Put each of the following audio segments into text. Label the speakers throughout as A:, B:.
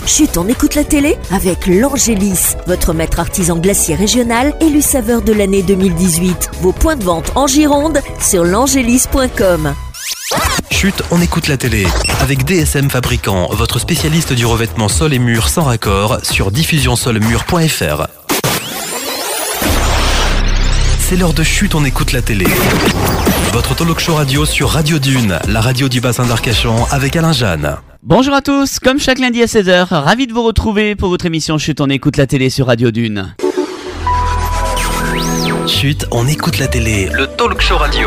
A: Chut, on écoute la télé avec l'Angélis, votre maître artisan glacier régional élu saveur de l'année 2018. Vos points de vente en Gironde sur l'angélis.com.
B: Chut, on écoute la télé. Avec DSM Fabricant, votre spécialiste du revêtement sol et mur sans raccord sur diffusionsolmur.fr. C'est l'heure de Chut, on écoute la télé. Votre talk show radio sur Radio Dune, la radio du bassin d'Arcachon avec Alain Jeanne.
C: Bonjour à tous, comme chaque lundi à 16h, ravi de vous retrouver pour votre émission Chut, on écoute la télé sur Radio Dune.
B: Chut, on écoute la télé, le talk show radio.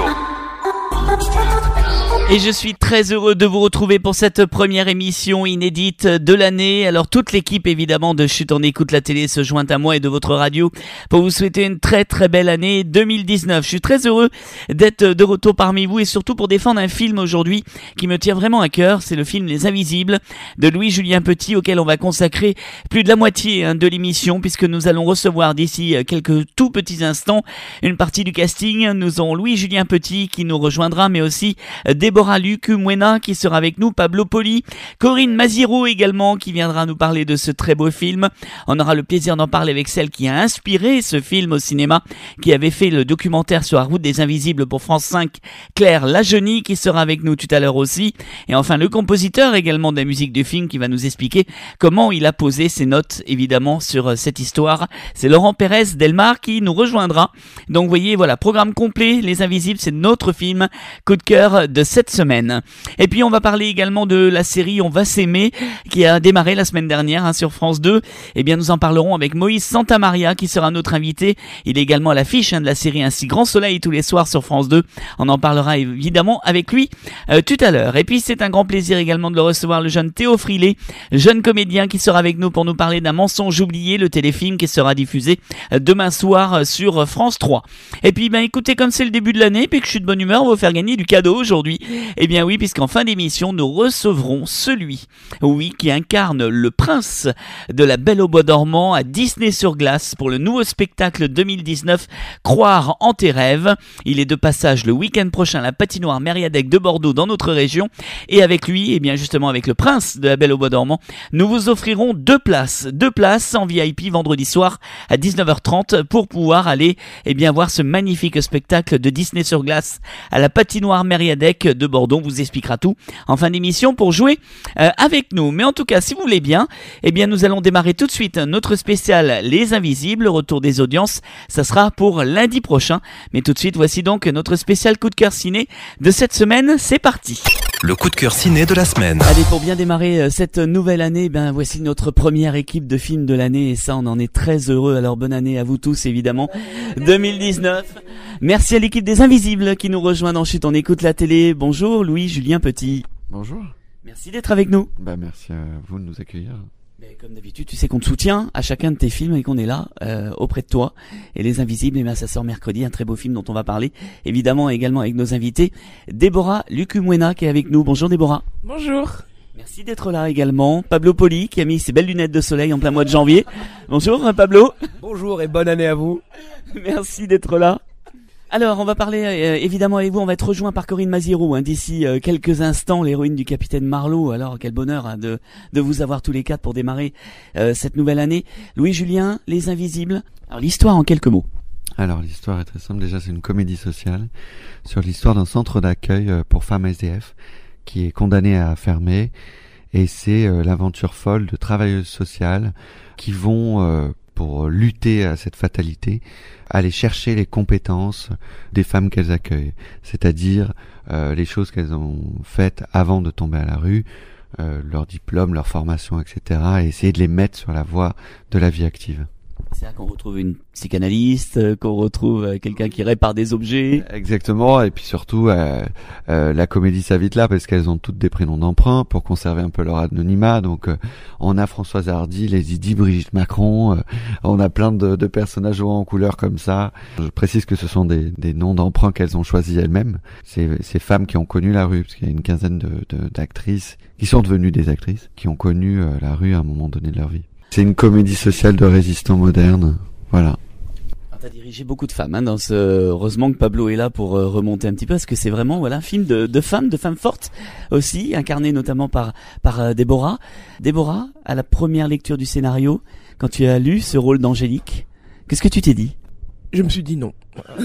C: Et je suis très heureux de vous retrouver pour cette première émission inédite de l'année. Alors toute l'équipe évidemment de Chut, on écoute la télé se joint à moi et de votre radio pour vous souhaiter une très très belle année 2019. Je suis très heureux d'être de retour parmi vous et surtout pour défendre un film aujourd'hui qui me tient vraiment à cœur. C'est le film Les Invisibles de Louis-Julien Petit auquel on va consacrer plus de la moitié de l'émission puisque nous allons recevoir d'ici quelques tout petits instants une partie du casting. Nous aurons Louis-Julien Petit qui nous rejoindra mais aussi Déborah Lucumwena qui sera avec nous, Pablo Poli, Corinne Maziro également qui viendra nous parler de ce très beau film. On aura le plaisir d'en parler avec celle qui a inspiré ce film au cinéma, qui avait fait le documentaire sur la route des Invisibles pour France 5, Claire Lajeunie qui sera avec nous tout à l'heure aussi. Et enfin le compositeur également de la musique du film qui va nous expliquer comment il a posé ses notes évidemment sur cette histoire. C'est Laurent Pérez Delmar qui nous rejoindra. Donc vous voyez, voilà, programme complet, Les Invisibles, c'est notre film coup de cœur de cette semaine. Et puis on va parler également de la série On va s'aimer qui a démarré la semaine dernière sur France 2. Eh bien nous en parlerons avec Moïse Santamaria qui sera notre invité. Il est également à l'affiche de la série Ainsi Grand Soleil tous les soirs sur France 2. On en parlera évidemment avec lui tout à l'heure. Et puis c'est un grand plaisir également de le recevoir, le jeune Théo Frilé, jeune comédien qui sera avec nous pour nous parler d'un mensonge oublié, le téléfilm qui sera diffusé demain soir sur France 3. Et puis écoutez, comme c'est le début de l'année puis que je suis de bonne humeur, on va vous faire gagner du cadeau aujourd'hui. Eh bien oui, puisqu'en fin d'émission, nous recevrons celui, oui, qui incarne le prince de la Belle au bois dormant à Disney sur glace pour le nouveau spectacle 2019, Croire en tes rêves. Il est de passage le week-end prochain à la patinoire Mériadec de Bordeaux dans notre région. Et avec lui, eh bien justement avec le prince de la Belle au bois dormant, nous vous offrirons deux places en VIP vendredi soir à 19h30 pour pouvoir aller voir ce magnifique spectacle de Disney sur glace à la patinoire Mériadec de Bordeaux. On vous expliquera tout en fin d'émission pour jouer avec nous. Mais en tout cas, si vous voulez bien, nous allons démarrer tout de suite notre spécial Les Invisibles, retour des audiences. Ça sera pour lundi prochain. Mais tout de suite, voici donc notre spécial coup de cœur ciné de cette semaine. C'est parti.
B: Le coup de cœur ciné de la semaine.
C: Allez, pour bien démarrer cette nouvelle année, voici notre première équipe de films de l'année et ça, on en est très heureux. Alors bonne année à vous tous, évidemment. 2019. Merci à l'équipe des Invisibles qui nous rejoint dans Chut, on écoute la télé. Bonjour Louis-Julien Petit.
D: Bonjour.
C: Merci d'être avec nous.
D: Merci à vous de nous accueillir.
C: Comme d'habitude, tu sais qu'on te soutient à chacun de tes films et qu'on est là auprès de toi. Et Les Invisibles, ça sort mercredi, un très beau film dont on va parler. Évidemment, également avec nos invités, Déborah Lucumwena qui est avec nous. Bonjour Déborah.
E: Bonjour.
C: Merci d'être là également. Pablo Poli qui a mis ses belles lunettes de soleil en plein mois de janvier. Bonjour Pablo.
E: Bonjour et bonne année à vous.
C: Merci d'être là. Alors, on va parler évidemment avec vous, on va être rejoint par Corinne Maziro d'ici quelques instants, l'héroïne du Capitaine Marlowe. Alors, quel bonheur de vous avoir tous les quatre pour démarrer cette nouvelle année. Louis-Julien, Les Invisibles. Alors, l'histoire en quelques mots.
D: Alors, l'histoire est très simple. Déjà, c'est une comédie sociale sur l'histoire d'un centre d'accueil pour femmes SDF qui est condamné à fermer. Et c'est l'aventure folle de travailleuses sociales qui vont... pour lutter à cette fatalité, aller chercher les compétences des femmes qu'elles accueillent, c'est-à-dire les choses qu'elles ont faites avant de tomber à la rue, leur diplôme, leur formation, etc., et essayer de les mettre sur la voie de la vie active.
C: C'est là qu'on retrouve une psychanalyste, qu'on retrouve quelqu'un qui répare des objets.
D: Exactement, et puis surtout la comédie s'invite là parce qu'elles ont toutes des prénoms d'emprunt pour conserver un peu leur anonymat. Donc on a Françoise Hardy, les Didi, Brigitte Macron, on a plein de personnages en couleur comme ça. Je précise que ce sont des noms d'emprunt qu'elles ont choisis elles-mêmes. Ces femmes qui ont connu la rue, parce qu'il y a une quinzaine d'actrices qui sont devenues des actrices, qui ont connu la rue à un moment donné de leur vie. C'est une comédie sociale de résistants modernes, voilà.
C: T'as dirigé beaucoup de femmes dans ce. Heureusement que Pablo est là pour remonter un petit peu, parce que c'est vraiment un film de femmes fortes aussi, incarné notamment par Déborah. Déborah, à la première lecture du scénario, quand tu as lu ce rôle d'Angélique, qu'est-ce que tu t'es dit?
E: Je me suis dit non.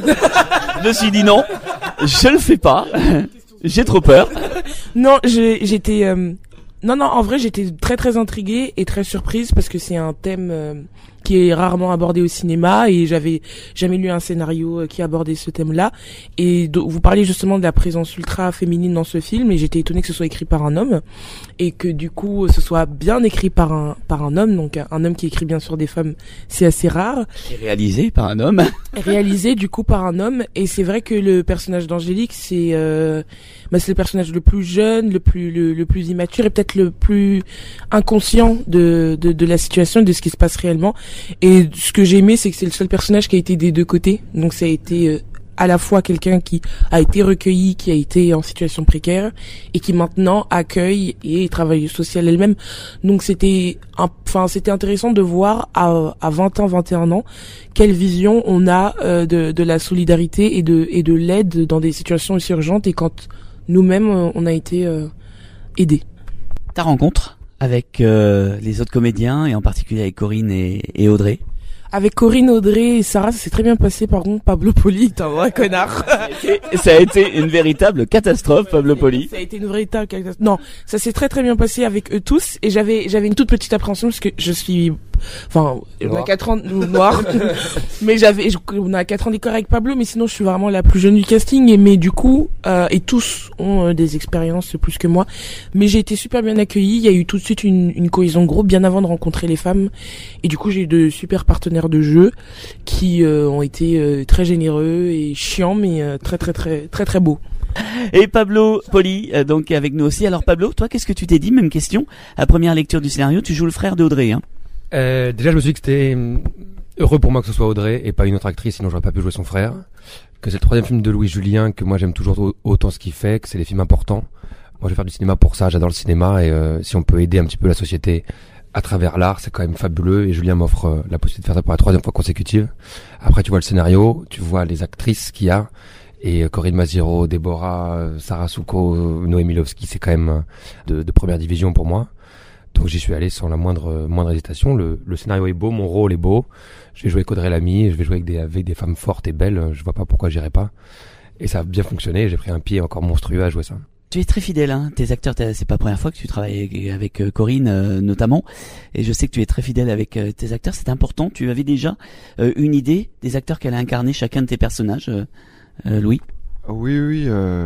C: Je me suis dit non, je le fais pas. J'ai trop peur.
E: Non, j'étais non, en vrai, j'étais très très intriguée et très surprise parce que c'est un thème qui est rarement abordé au cinéma et j'avais jamais lu un scénario qui abordait ce thème-là. Et vous parliez justement de la présence ultra féminine dans ce film et j'étais étonnée que ce soit écrit par un homme et que du coup ce soit bien écrit par un homme. Donc un homme qui écrit bien sûr des femmes, c'est assez rare.
C: Et réalisé par un homme.
E: Réalisé du coup par un homme. Et c'est vrai que le personnage d'Angélique, c'est le personnage le plus jeune, le plus immature et peut-être le plus inconscient de la situation et de ce qui se passe réellement. Et ce que j'ai aimé, c'est que c'est le seul personnage qui a été des deux côtés. Donc ça a été à la fois quelqu'un qui a été recueilli, qui a été en situation précaire et qui maintenant accueille et travaille social elle-même. Donc c'était intéressant de voir à 20 ans, 21 ans, quelle vision on a de la solidarité et de l'aide dans des situations aussi urgentes et quand nous-mêmes on a été aidés.
C: Ta rencontre avec les autres comédiens et en particulier avec Corinne et Audrey?
E: Avec Corinne, Audrey et Sarah, ça s'est très bien passé. Par contre, Pablo Poli est un vrai connard.
C: Ça a été une véritable catastrophe, Pablo Poli.
E: Ça a été une véritable catastrophe. Non, ça s'est très très bien passé avec eux tous. Et j'avais une toute petite appréhension parce que je suis, on a 4 ans noir, mais on a 4 ans d'écart avec Pablo, mais sinon je suis vraiment la plus jeune du casting. Mais du coup, et tous ont des expériences plus que moi. Mais j'ai été super bien accueillie. Il y a eu tout de suite une cohésion de groupe bien avant de rencontrer les femmes. Et du coup, j'ai eu de super partenaires de jeu qui ont été très généreux et chiants mais très très très très très beaux.
C: Et Pablo Poli donc avec nous aussi. Alors Pablo, toi qu'est-ce que tu t'es dit? Même question. À première lecture du scénario, tu joues le frère d'Audrey
F: Déjà je me suis dit que c'était heureux pour moi que ce soit Audrey et pas une autre actrice, sinon j'aurais pas pu jouer son frère. Que c'est le 3e film de Louis Julien, que moi j'aime toujours autant ce qu'il fait, que c'est des films importants. Moi je vais faire du cinéma pour ça, j'adore le cinéma et si on peut aider un petit peu la société à travers l'art, c'est quand même fabuleux et Julien m'offre la possibilité de faire ça pour la 3e fois consécutive. Après, tu vois le scénario, tu vois les actrices qu'il y a et Corinne Maziero, Déborah, Sarah Souko, Noémie Lovski, c'est quand même de première division pour moi. Donc j'y suis allé sans la moindre hésitation. Le scénario est beau, mon rôle est beau. Je vais jouer avec Audrey Lamy, je vais jouer avec des femmes fortes et belles. Je vois pas pourquoi j'irais pas. Et ça a bien fonctionné. J'ai pris un pied encore monstrueux à jouer ça.
C: Tu es très fidèle, tes acteurs, c'est pas la première fois que tu travailles avec Corinne notamment, et je sais que tu es très fidèle avec tes acteurs, c'est important. Tu avais déjà une idée des acteurs qu'elle a incarné chacun de tes personnages, Louis?
D: Oui.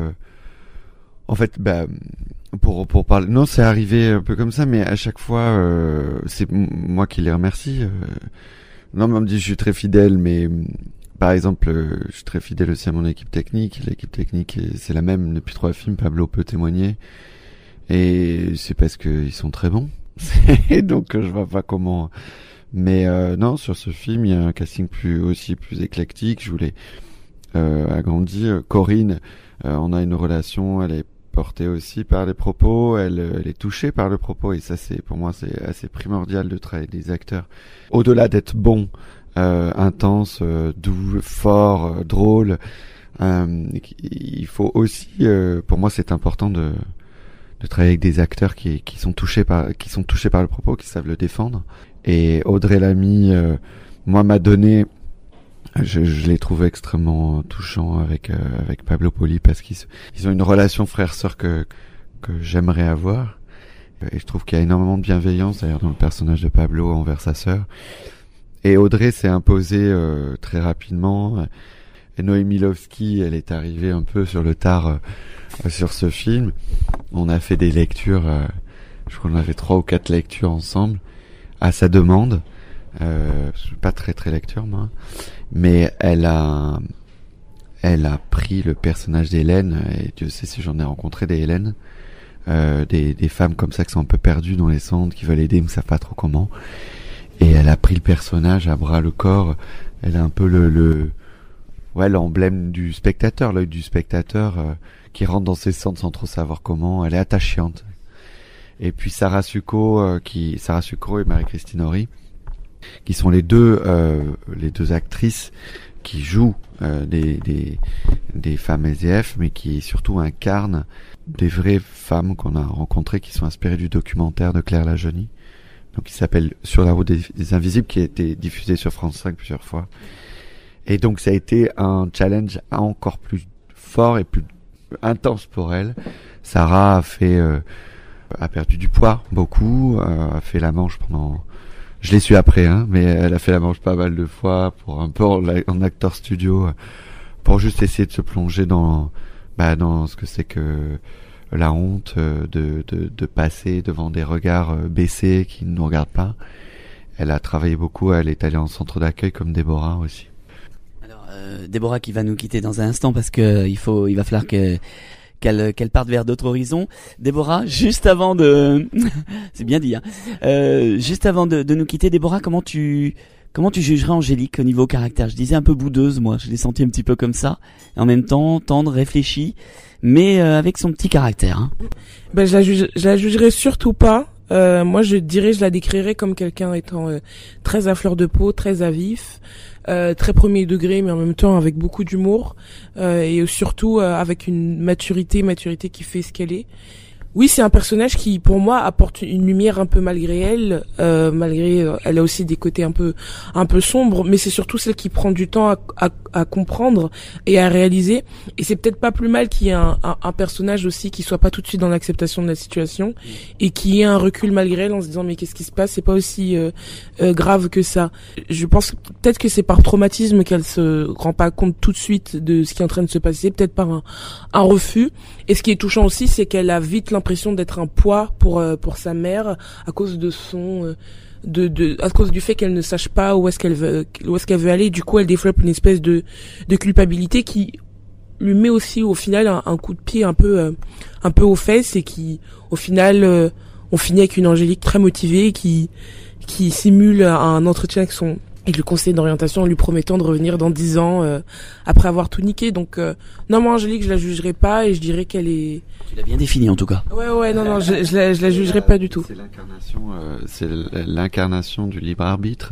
D: En fait, pour parler, non, c'est arrivé un peu comme ça, mais à chaque fois, c'est moi qui les remercie. Non, mais on me dit je suis très fidèle, mais par exemple, je suis très fidèle aussi à mon équipe technique. L'équipe technique, c'est la même depuis 3 films. Pablo peut témoigner. Et c'est parce qu'ils sont très bons. Donc, je vois pas comment. Mais non, sur ce film, il y a un casting plus éclectique. Je voulais agrandir. Corinne, on a une relation. Elle est portée aussi par les propos. Elle est touchée par le propos. Et ça, pour moi, c'est assez primordial de travailler avec des acteurs. Au-delà d'être bons, intense, doux, fort, drôle. Il faut aussi, pour moi, c'est important de travailler avec des acteurs qui sont touchés par le propos, qui savent le défendre. Et Audrey Lamy, moi, m'a donné, je l'ai trouvé extrêmement touchant avec Pablo Poli parce qu'ils ont une relation frère-sœur que j'aimerais avoir. Et je trouve qu'il y a énormément de bienveillance d'ailleurs dans le personnage de Pablo envers sa sœur. Et Audrey s'est imposée très rapidement. Et Noémie Lovski, elle est arrivée un peu sur le tard sur ce film. On a fait des lectures, je crois qu'on a fait 3 ou 4 lectures ensemble, à sa demande. Je suis pas très lecture, moi. Mais elle a pris le personnage d'Hélène, et Dieu sait si j'en ai rencontré des Hélènes, des femmes comme ça qui sont un peu perdues dans les centres, qui veulent aider, mais ne savent pas trop comment. Et elle a pris le personnage à bras le corps. Elle a un peu l'emblème du spectateur, l'œil du spectateur qui rentre dans ses centres sans trop savoir comment. Elle est attachante. Et puis Sarah Succo et Marie-Christine Horry, qui sont les deux actrices qui jouent des femmes SDF, mais qui surtout incarnent des vraies femmes qu'on a rencontrées, qui sont inspirées du documentaire de Claire Lajeunie, donc qui s'appelle Sur la route des invisibles, qui a été diffusé sur France 5 plusieurs fois. Et donc ça a été un challenge encore plus fort et plus intense pour elle. Sarah a perdu du poids beaucoup, a fait la manche pendant... Je l'ai su après, mais elle a fait la manche pas mal de fois pour un peu en acteur studio, pour juste essayer de se plonger dans ce que c'est que la honte de passer devant des regards baissés qui ne nous regardent pas. Elle a travaillé beaucoup, elle est allée en centre d'accueil comme Déborah aussi.
C: Alors, Déborah qui va nous quitter dans un instant parce que il va falloir qu'elle parte vers d'autres horizons. Déborah, juste avant de... c'est bien dit, juste avant de nous quitter, Déborah, comment tu jugerais Angélique au niveau caractère? Je disais un peu boudeuse, moi, je l'ai senti un petit peu comme ça, et en même temps tendre, réfléchie, mais avec son petit caractère.
E: Je la jugerais surtout pas. Moi, je la décrirais comme quelqu'un étant très à fleur de peau, très à vif, très premier degré, mais en même temps avec beaucoup d'humour, et surtout avec une maturité qui fait ce qu'elle est. Oui, c'est un personnage qui, pour moi, apporte une lumière un peu malgré elle, elle a aussi des côtés un peu sombres, mais c'est surtout celle qui prend du temps à comprendre et à réaliser. Et c'est peut-être pas plus mal qu'il y ait un personnage aussi qui soit pas tout de suite dans l'acceptation de la situation et qui ait un recul malgré elle en se disant mais qu'est-ce qui se passe, c'est pas aussi grave que ça. Je pense peut-être que c'est par traumatisme qu'elle se rend pas compte tout de suite de ce qui est en train de se passer, peut-être par un refus. Et ce qui est touchant aussi, c'est qu'elle a vite l'impression d'être un poids pour sa mère à cause de à cause du fait qu'elle ne sache pas où est-ce qu'elle veut aller. Du coup, elle développe une espèce de culpabilité qui lui met aussi au final un coup de pied un peu aux fesses, et qui au final on finit avec une Angélique très motivée qui simule un entretien avec le conseiller d'orientation en lui promettant de revenir dans 10 ans après avoir tout niqué. Donc non, moi Angélique, je la jugerai pas, et je dirais qu'elle est...
C: Tu l'as bien défini en tout cas.
E: Ouais, non, je la jugerai pas du tout.
D: C'est l'incarnation du libre arbitre,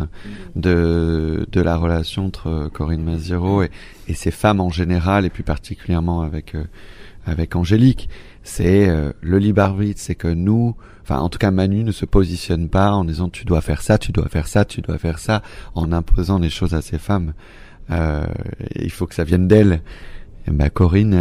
D: de la relation entre Corinne Maziero et ces femmes en général, et plus particulièrement avec Angélique. C'est le libre arbitre, c'est que nous, enfin en tout cas Manu ne se positionne pas en disant tu dois faire ça, tu dois faire ça, tu dois faire ça, en imposant les choses à ces femmes. Il faut que ça vienne d'elle. Et Corinne,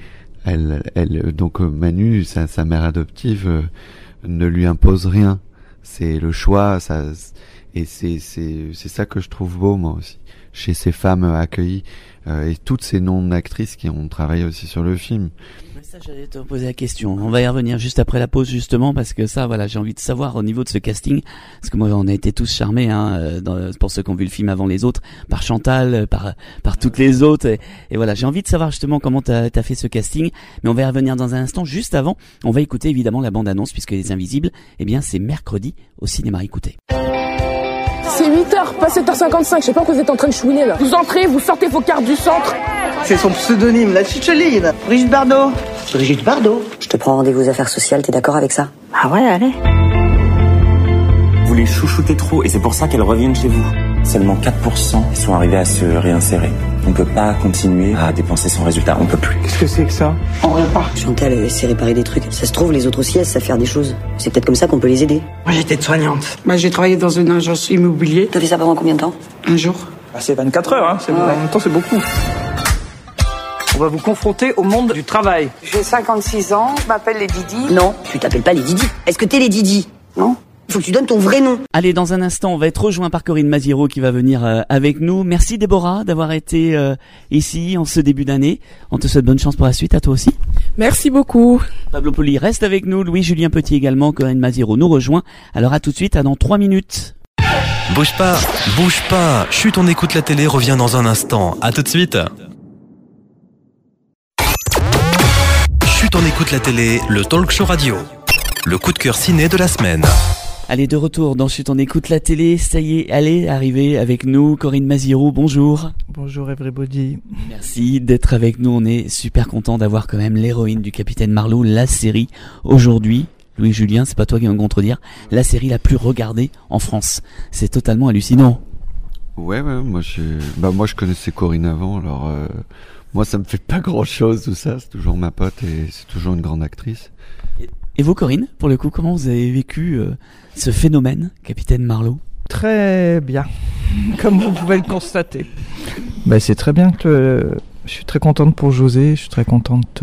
D: elle donc Manu, sa mère adoptive, ne lui impose rien. C'est le choix, et c'est ça que je trouve beau moi aussi chez ces femmes accueillies, et toutes ces non-actrices qui ont travaillé aussi sur le film.
C: Ça, j'allais te poser la question. On va y revenir juste après la pause, justement, parce que ça, voilà, j'ai envie de savoir au niveau de ce casting, parce que moi, on a été tous charmés, pour ceux qui ont vu le film avant les autres, par Chantal, par toutes les autres, et voilà, j'ai envie de savoir justement comment t'as fait ce casting, mais on va y revenir dans un instant. Juste avant, on va écouter évidemment la bande-annonce, puisque Les Invisibles, c'est mercredi au cinéma. Écoutez.
G: C'est 8h, pas 7h55, je sais pas quoi vous êtes en train de chouiner là. Vous entrez, vous sortez vos cartes du centre.
H: C'est son pseudonyme, la Chicheline. Brigitte Bardot. Brigitte Bardot.
I: Je te prends rendez-vous aux affaires sociales, t'es d'accord avec ça?
H: Ah ouais, allez.
J: Vous les chouchoutez trop, et c'est pour ça qu'elles reviennent chez vous. Seulement 4% sont arrivés à se réinsérer. On peut pas continuer à dépenser sans résultat, on peut plus.
H: Qu'est-ce que c'est que ça? On repart.
I: Chantal, elle sait réparer des trucs. Ça se trouve, les autres aussi, elles savent faire des choses. C'est peut-être comme ça qu'on peut les aider.
H: Moi, j'étais soignante. J'ai travaillé dans une agence immobilière.
I: T'as fait ça pendant combien de temps?
H: Un jour.
J: C'est 24 heures,
H: En même temps, c'est beaucoup.
J: On va vous confronter au monde du travail.
G: J'ai 56 ans, je m'appelle les Didi.
I: Non, tu t'appelles pas les Didi. Est-ce que t'es les Didi?
H: Non.
I: Il faut que tu donnes ton vrai nom.
C: Allez, dans un instant, on va être rejoint par Corinne Maziero qui va venir avec nous. Merci Déborah d'avoir été ici en ce début d'année. On te souhaite bonne chance pour la suite, à toi aussi.
E: Merci beaucoup.
C: Pablo Poli reste avec nous, Louis-Julien Petit également, Corinne Maziero nous rejoint. Alors à tout de suite, dans 3 minutes.
B: Bouge pas. Chut, on écoute la télé, revient dans un instant. À tout de suite. Chut, on écoute la télé, le talk show radio. Le coup de cœur ciné de la semaine.
C: Allez, de retour dans Chut, on écoute la télé. Ça y est, allez, arrivez avec nous. Corinne Maziero, bonjour.
K: Bonjour everybody.
C: Merci d'être avec nous. On est super content d'avoir quand même l'héroïne du Capitaine Marlowe, la série, aujourd'hui. Louis Julien, c'est pas toi qui vas me contredire, la série la plus regardée en France. C'est totalement hallucinant.
D: Ouais, moi je connaissais Corinne avant, alors moi ça me fait pas grand chose tout ça, c'est toujours ma pote et c'est toujours une grande actrice.
C: Et vous Corinne, pour le coup, comment vous avez vécu ce phénomène, Capitaine Marlowe ?
K: Très bien, comme vous pouvez le constater. C'est très bien que je suis très contente pour José, je suis très contente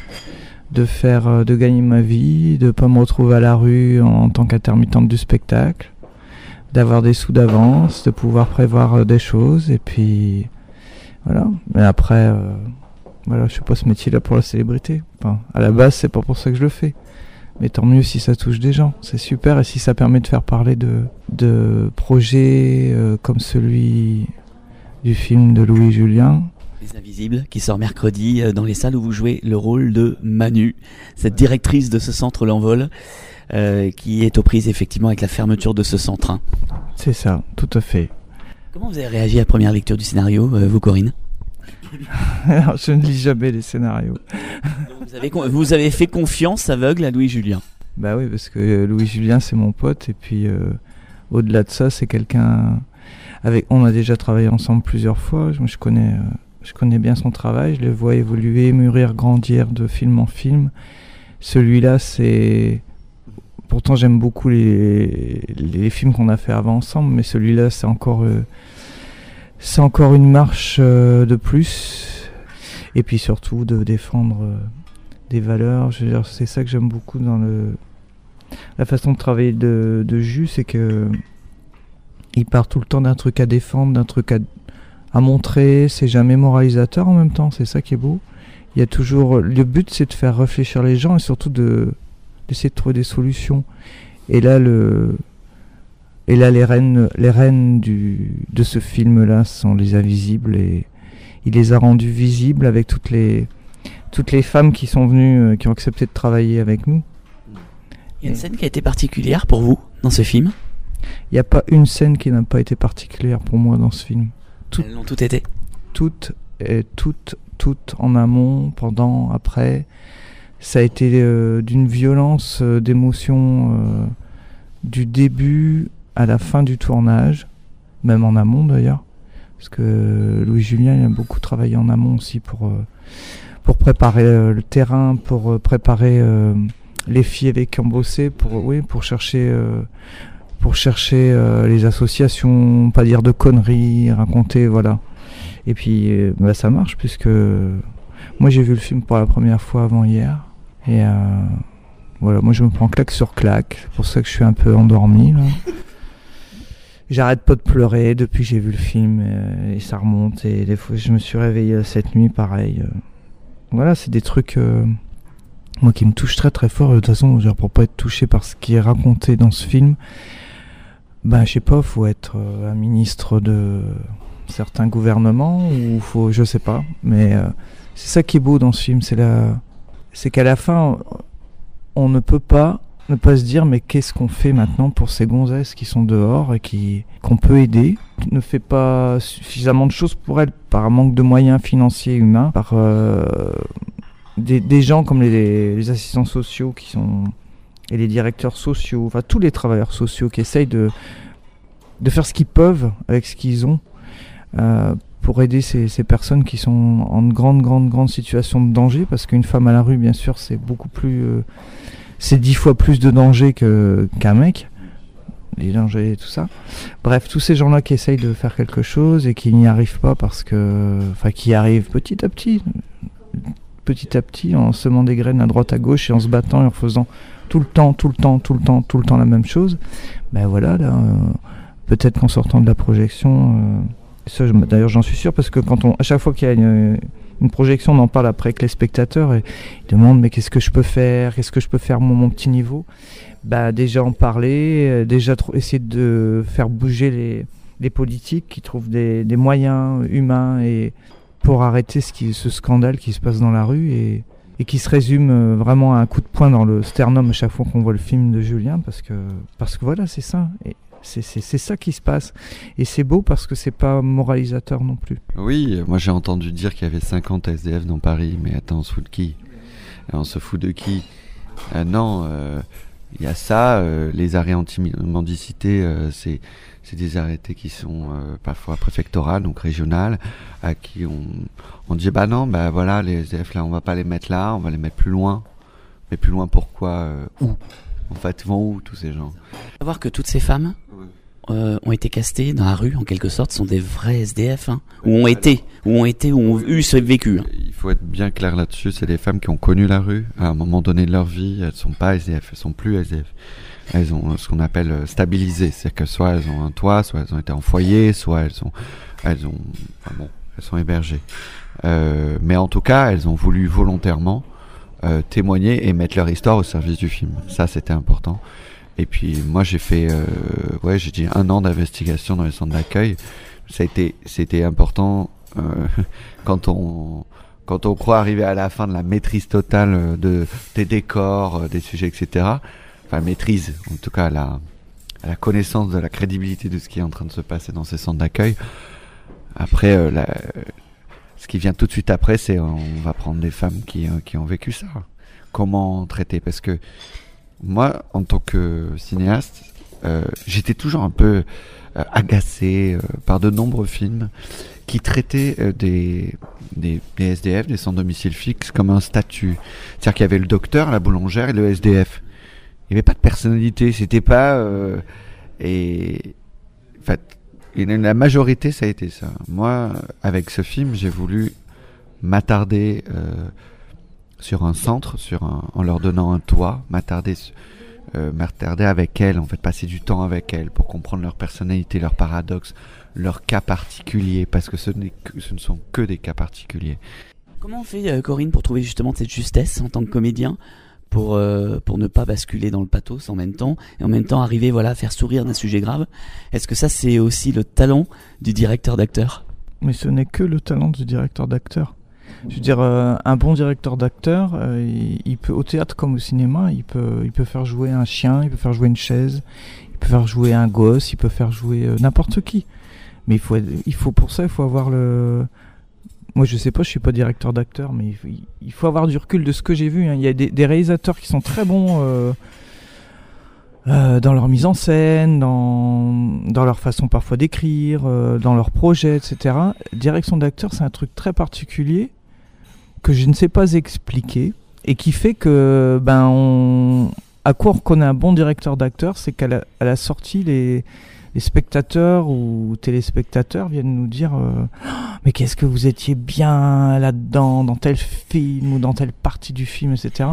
K: de gagner ma vie, de pas me retrouver à la rue en tant qu'intermittente du spectacle, d'avoir des sous d'avance, de pouvoir prévoir des choses, et puis voilà. Mais après, je fais pas ce métier-là pour la célébrité. Enfin, à la base, c'est pas pour ça que je le fais. Mais tant mieux si ça touche des gens, c'est super, et si ça permet de faire parler de projets comme celui du film de Louis Julien.
C: Les Invisibles, qui sort mercredi dans les salles où vous jouez le rôle de Manu, cette directrice de ce centre L'Envol, qui est aux prises effectivement avec la fermeture de ce centre. Hein.
K: C'est ça, tout à fait.
C: Comment vous avez réagi à la première lecture du scénario, vous Corinne ?
K: Alors, je ne lis jamais les scénarios.
C: Donc vous avez fait confiance aveugle à Louis Julien ?
K: Bah oui, parce que Louis Julien c'est mon pote, et puis au-delà de ça c'est quelqu'un on a déjà travaillé ensemble plusieurs fois. Je connais bien son travail, je le vois évoluer, mûrir, grandir de film en film. Celui-là pourtant j'aime beaucoup les films qu'on a fait avant ensemble, mais celui-là c'est encore une marche de plus, et puis surtout de défendre des valeurs. Je veux dire, c'est ça que j'aime beaucoup dans la façon de travailler de Jus, c'est que il part tout le temps d'un truc à défendre, d'un truc à montrer. C'est jamais moralisateur en même temps, c'est ça qui est beau. Il y a toujours, le but c'est de faire réfléchir les gens, et surtout d'essayer de trouver des solutions. Et là les reines de ce film-là sont les Invisibles, et il les a rendues visibles avec toutes les femmes qui sont venues, qui ont accepté de travailler avec nous.
C: Il y a une scène qui a été particulière pour vous dans ce film ?
K: Il n'y a pas une scène qui n'a pas été particulière pour moi dans ce film.
C: Elles l'ont toutes été ? Toutes
K: en amont, pendant, après. Ça a été d'une violence d'émotion du début à la fin du tournage, même en amont d'ailleurs, parce que Louis Julien il a beaucoup travaillé en amont aussi pour préparer le terrain, pour préparer les filles avec qui on bossait, pour chercher les associations, pas dire de conneries, raconter, voilà. Et puis ça marche, puisque moi j'ai vu le film pour la première fois avant hier, et voilà, moi je me prends claque sur claque, c'est pour ça que je suis un peu endormi là. J'arrête pas de pleurer depuis que j'ai vu le film, et ça remonte, et des fois je me suis réveillé cette nuit pareil. Voilà, c'est des trucs moi qui me touchent très très fort. De toute façon, pour pas être touché par ce qui est raconté dans ce film, je sais pas, faut être un ministre de certains gouvernements, ou je sais pas, mais c'est ça qui est beau dans ce film, c'est qu'à la fin on ne peut pas ne pas se dire mais qu'est-ce qu'on fait maintenant pour ces gonzesses qui sont dehors et qu'on peut aider. On ne fait pas suffisamment de choses pour elles par manque de moyens financiers et humains, par des gens comme les assistants sociaux et les directeurs sociaux, enfin tous les travailleurs sociaux qui essayent de faire ce qu'ils peuvent avec ce qu'ils ont pour aider ces personnes qui sont en grande situation de danger, parce qu'une femme à la rue, bien sûr, c'est beaucoup plus c'est 10 fois plus de danger qu'un mec, les dangers et tout ça. Bref, tous ces gens-là qui essayent de faire quelque chose et qui n'y arrivent pas qui y arrivent petit à petit, en semant des graines à droite à gauche et en se battant et en faisant tout le temps la même chose. Voilà, là, peut-être qu'en sortant de la projection, ça, d'ailleurs j'en suis sûr, parce que à chaque fois qu'il y a une projection, on en parle après avec les spectateurs et ils demandent mais qu'est-ce que je peux faire mon petit niveau. Déjà en parler, déjà essayer de faire bouger les politiques qui trouvent des moyens humains et pour arrêter ce scandale qui se passe dans la rue et qui se résume vraiment à un coup de poing dans le sternum à chaque fois qu'on voit le film de Julien, parce que voilà, c'est ça. Et c'est ça qui se passe, et c'est beau parce que c'est pas moralisateur non plus.
D: Oui, moi j'ai entendu dire qu'il y avait 50 SDF dans Paris, mais attends, on se fout de qui ? On se fout de qui ? Non, Il y a ça, les arrêts anti-mendicité, c'est des arrêtés qui sont parfois préfectorales, donc régionales, à qui on dit bah non, bah voilà, les SDF là, on va pas les mettre là, on va les mettre plus loin. Mais plus loin pourquoi où? En fait, ils vont où tous ces gens?
C: Savoir que toutes ces femmes ont été castées dans la rue, en quelque sorte, sont des vrais SDF, hein, ou ont eu ce vécu. Hein.
D: Il faut être bien clair là-dessus, c'est des femmes qui ont connu la rue à un moment donné de leur vie, elles sont pas SDF, elles sont plus SDF. Elles ont ce qu'on appelle stabilisé, c'est-à-dire que soit elles ont un toit, soit elles ont été en foyer, soit elles sont hébergées. Mais en tout cas, elles ont voulu volontairement témoigner et mettre leur histoire au service du film. Ça, c'était important. Et puis moi j'ai fait j'ai dit 1 an d'investigation dans les centres d'accueil. C'était important quand on croit arriver à la fin de la maîtrise totale des décors, des sujets, etc. Enfin maîtrise, en tout cas à la connaissance de la crédibilité de ce qui est en train de se passer dans ces centres d'accueil. Après ce qui vient tout de suite après, c'est on va prendre des femmes qui ont vécu ça. Comment traiter? Parce que moi, en tant que cinéaste, j'étais toujours un peu agacé par de nombreux films qui traitaient des SDF, des sans domicile fixe, comme un statut. C'est-à-dire qu'il y avait le docteur, la boulangère et le SDF. Il n'y avait pas de personnalité, c'était pas... et en fait, la majorité, ça a été ça. Moi, avec ce film, j'ai voulu m'attarder... sur un centre, en leur donnant un toit, m'attarder avec elles, en fait, passer du temps avec elles pour comprendre leur personnalité, leurs paradoxes, leurs cas particuliers, parce que ce ne sont que des cas particuliers.
C: Comment on fait, Corinne, pour trouver justement cette justesse en tant que comédien, pour ne pas basculer dans le pathos en même temps, et en même temps arriver à faire sourire d'un sujet grave? Est-ce que ça, c'est aussi le talent du directeur d'acteur?
K: Mais ce n'est que le talent du directeur d'acteur. Je veux dire, un bon directeur d'acteur, il peut, au théâtre comme au cinéma, il peut faire jouer un chien, il peut faire jouer une chaise, il peut faire jouer un gosse, il peut faire jouer n'importe qui. Mais pour ça, il faut avoir le... Moi, je sais pas, je suis pas directeur d'acteur, mais il faut avoir du recul de ce que j'ai vu. Hein. Il y a des réalisateurs qui sont très bons dans leur mise en scène, dans leur façon parfois d'écrire, dans leurs projets, etc. Direction d'acteur, c'est un truc très particulier que je ne sais pas expliquer et qui fait que à quoi on reconnaît un bon directeur d'acteur, c'est qu'à la sortie, les spectateurs ou téléspectateurs viennent nous dire mais qu'est-ce que vous étiez bien là-dedans, dans tel film ou dans telle partie du film, etc.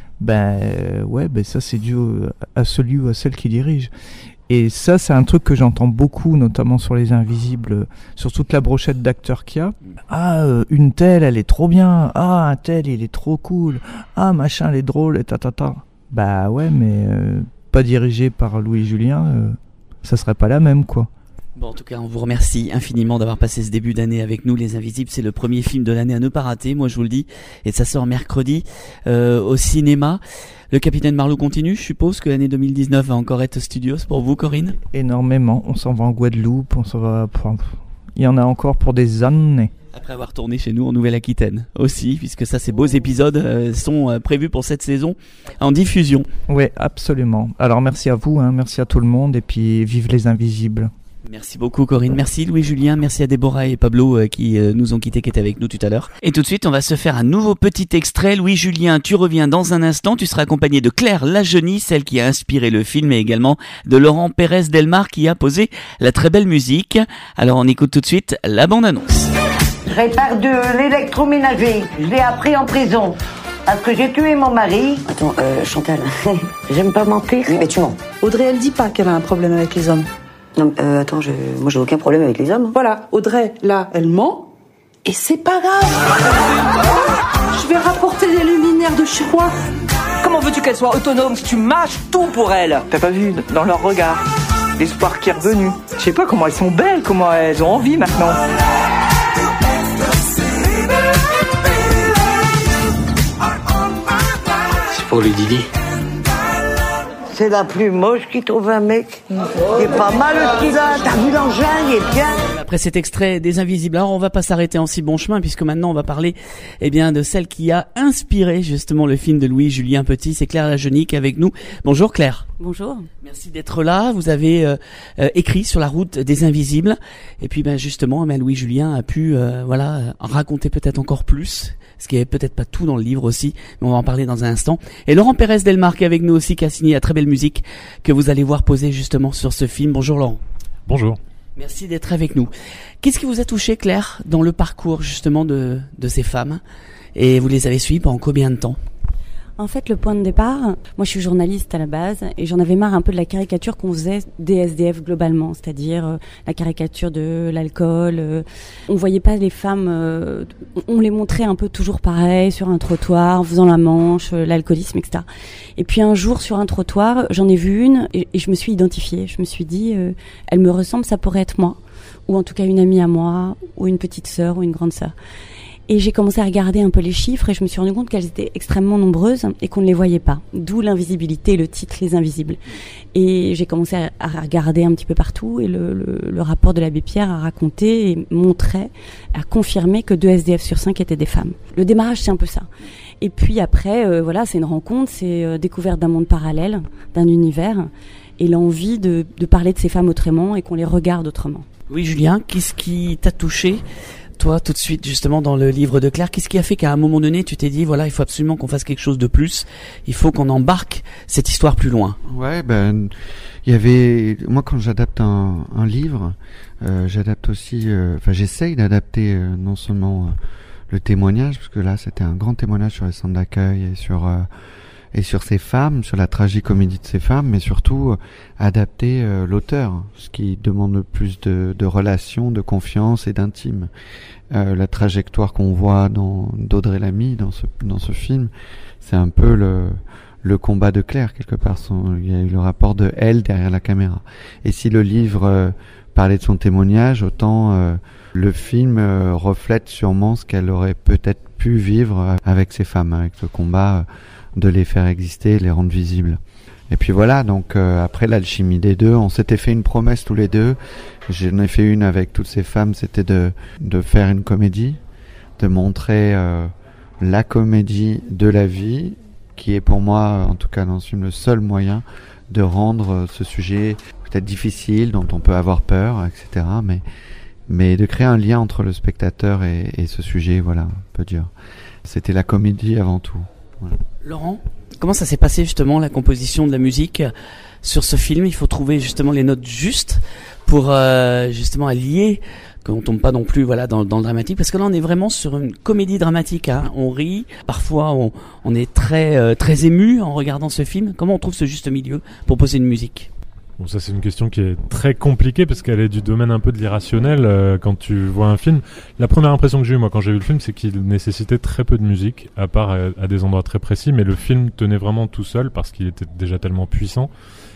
K: Ça c'est dû à celui ou à celle qui dirige. Et ça, c'est un truc que j'entends beaucoup, notamment sur Les Invisibles, sur toute la brochette d'acteurs qu'il y a. Ah, une telle, elle est trop bien. Ah, un tel, il est trop cool. Ah, machin, elle est drôle, et tatata. Bah ouais, mais pas dirigé par Louis Julien, ça serait pas la même, quoi.
C: Bon, en tout cas, on vous remercie infiniment d'avoir passé ce début d'année avec nous, Les Invisibles. C'est le premier film de l'année à ne pas rater, moi je vous le dis. Et ça sort mercredi au cinéma. Le Capitaine Marlowe continue. Je suppose que l'année 2019 va encore être studios pour vous, Corinne?
K: Énormément. On s'en va en Guadeloupe, on s'en va... Il y en a encore pour des années.
C: Après avoir tourné chez nous en Nouvelle-Aquitaine aussi, puisque ça, ces beaux épisodes sont prévus pour cette saison en diffusion.
K: Oui, absolument. Alors merci à vous, merci à tout le monde, et puis vive Les Invisibles.
C: Merci beaucoup Corinne, merci Louis-Julien, merci à Déborah et Pablo qui nous ont quittés, qui étaient avec nous tout à l'heure. Et tout de suite on va se faire un nouveau petit extrait. Louis-Julien, tu reviens dans un instant, tu seras accompagné de Claire Lajeunie, celle qui a inspiré le film, et également de Laurent Pérez Delmar qui a posé la très belle musique. Alors on écoute tout de suite la bande-annonce.
L: Je répare de l'électroménager, je l'ai appris en prison. Parce que j'ai tué mon mari.
I: Attends, Chantal.
L: J'aime pas mentir.
I: Oui, mais tu mens.
M: Audrey, elle dit pas qu'elle a un problème avec les hommes.
I: Non, attends, moi j'ai aucun problème avec les hommes.
M: Voilà, Audrey, là, elle ment, et c'est pas grave. Je vais rapporter les luminaires de chez moi.
N: Comment veux-tu qu'elle soit autonome si tu mâches tout pour elle? T'as pas vu dans leur regard l'espoir qui est revenu. Je sais pas comment elles sont belles, comment elles ont envie maintenant.
O: C'est pour le Didi.
L: C'est la plus moche qui trouve un mec. Il est pas mal le petit là, t'as vu l'engin, il est bien.
C: Après cet extrait des Invisibles, alors on va pas s'arrêter en si bon chemin puisque maintenant on va parler de celle qui a inspiré justement le film de Louis-Julien Petit, c'est Claire Lajonique avec nous. Bonjour Claire.
O: Bonjour.
C: Merci d'être là. Vous avez écrit Sur la route des Invisibles et puis justement Louis-Julien a pu raconter peut-être encore plus, ce qui est peut-être pas tout dans le livre aussi, mais on va en parler dans un instant. Et Laurent Pérez Delmarque avec nous aussi qui a signé la très belle musique que vous allez voir poser justement sur ce film. Bonjour Laurent.
P: Bonjour. Merci
C: d'être avec nous. Qu'est-ce qui vous a touché, Claire, dans le parcours justement de ces femmes? Et vous les avez suivies pendant combien de temps?
O: En fait, le point de départ, moi je suis journaliste à la base et j'en avais marre un peu de la caricature qu'on faisait des SDF globalement, c'est-à-dire la caricature de l'alcool. On voyait pas les femmes, on les montrait un peu toujours pareil sur un trottoir, en faisant la manche, l'alcoolisme, etc. Et puis un jour sur un trottoir, j'en ai vu une et je me suis identifiée. Je me suis dit, elle me ressemble, ça pourrait être moi, ou en tout cas une amie à moi, ou une petite sœur ou une grande sœur. Et j'ai commencé à regarder un peu les chiffres et je me suis rendu compte qu'elles étaient extrêmement nombreuses et qu'on ne les voyait pas. D'où l'invisibilité, le titre Les Invisibles. Et j'ai commencé à regarder un petit peu partout et le rapport de l'abbé Pierre a raconté et montrait, a confirmé que 2 SDF sur 5 étaient des femmes. Le démarrage, c'est un peu ça. Et puis après, c'est une rencontre, c'est découverte d'un monde parallèle, d'un univers et l'envie de parler de ces femmes autrement et qu'on les regarde autrement.
C: Oui, Julien, qu'est-ce qui t'a touché toi, tout de suite, justement, dans le livre de Claire, qu'est-ce qui a fait qu'à un moment donné, tu t'es dit, voilà, il faut absolument qu'on fasse quelque chose de plus, il faut qu'on embarque cette histoire plus loin?
D: Ouais, il y avait, moi, quand j'adapte un livre, j'adapte aussi, j'essaye d'adapter non seulement le témoignage, parce que là, c'était un grand témoignage sur les centres d'accueil et sur ces femmes, sur la tragicomédie de ces femmes, mais surtout adapter l'auteur, ce qui demande le plus de relations, de confiance et d'intime. La trajectoire qu'on voit d'Audrey Lamy dans ce film, c'est un peu le combat de Claire quelque part. Il y a eu le rapport de elle derrière la caméra. Et si le livre parlait de son témoignage, autant le film reflète sûrement ce qu'elle aurait peut-être pu vivre avec ces femmes, avec ce combat de les faire exister, les rendre visibles. Et puis voilà, donc après l'alchimie des deux, on s'était fait une promesse tous les deux. J'en ai fait une avec toutes ces femmes, c'était de faire une comédie, de montrer la comédie de la vie, qui est pour moi, en tout cas dans ce film, le seul moyen de rendre ce sujet peut-être difficile, dont on peut avoir peur, etc. Mais de créer un lien entre le spectateur et ce sujet, voilà, on peut dire. C'était la comédie avant tout. Voilà.
C: Laurent, comment ça s'est passé justement la composition de la musique sur ce film? Il faut trouver justement les notes justes pour justement allier, qu'on tombe pas non plus dans le dramatique, parce que là on est vraiment sur une comédie dramatique, hein. On rit, parfois on est très ému en regardant ce film. Comment on trouve ce juste milieu pour poser une musique?
P: Bon, ça c'est une question qui est très compliquée parce qu'elle est du domaine un peu de l'irrationnel quand tu vois un film. La première impression que j'ai eue moi quand j'ai vu le film, c'est qu'il nécessitait très peu de musique, à part à des endroits très précis, mais le film tenait vraiment tout seul parce qu'il était déjà tellement puissant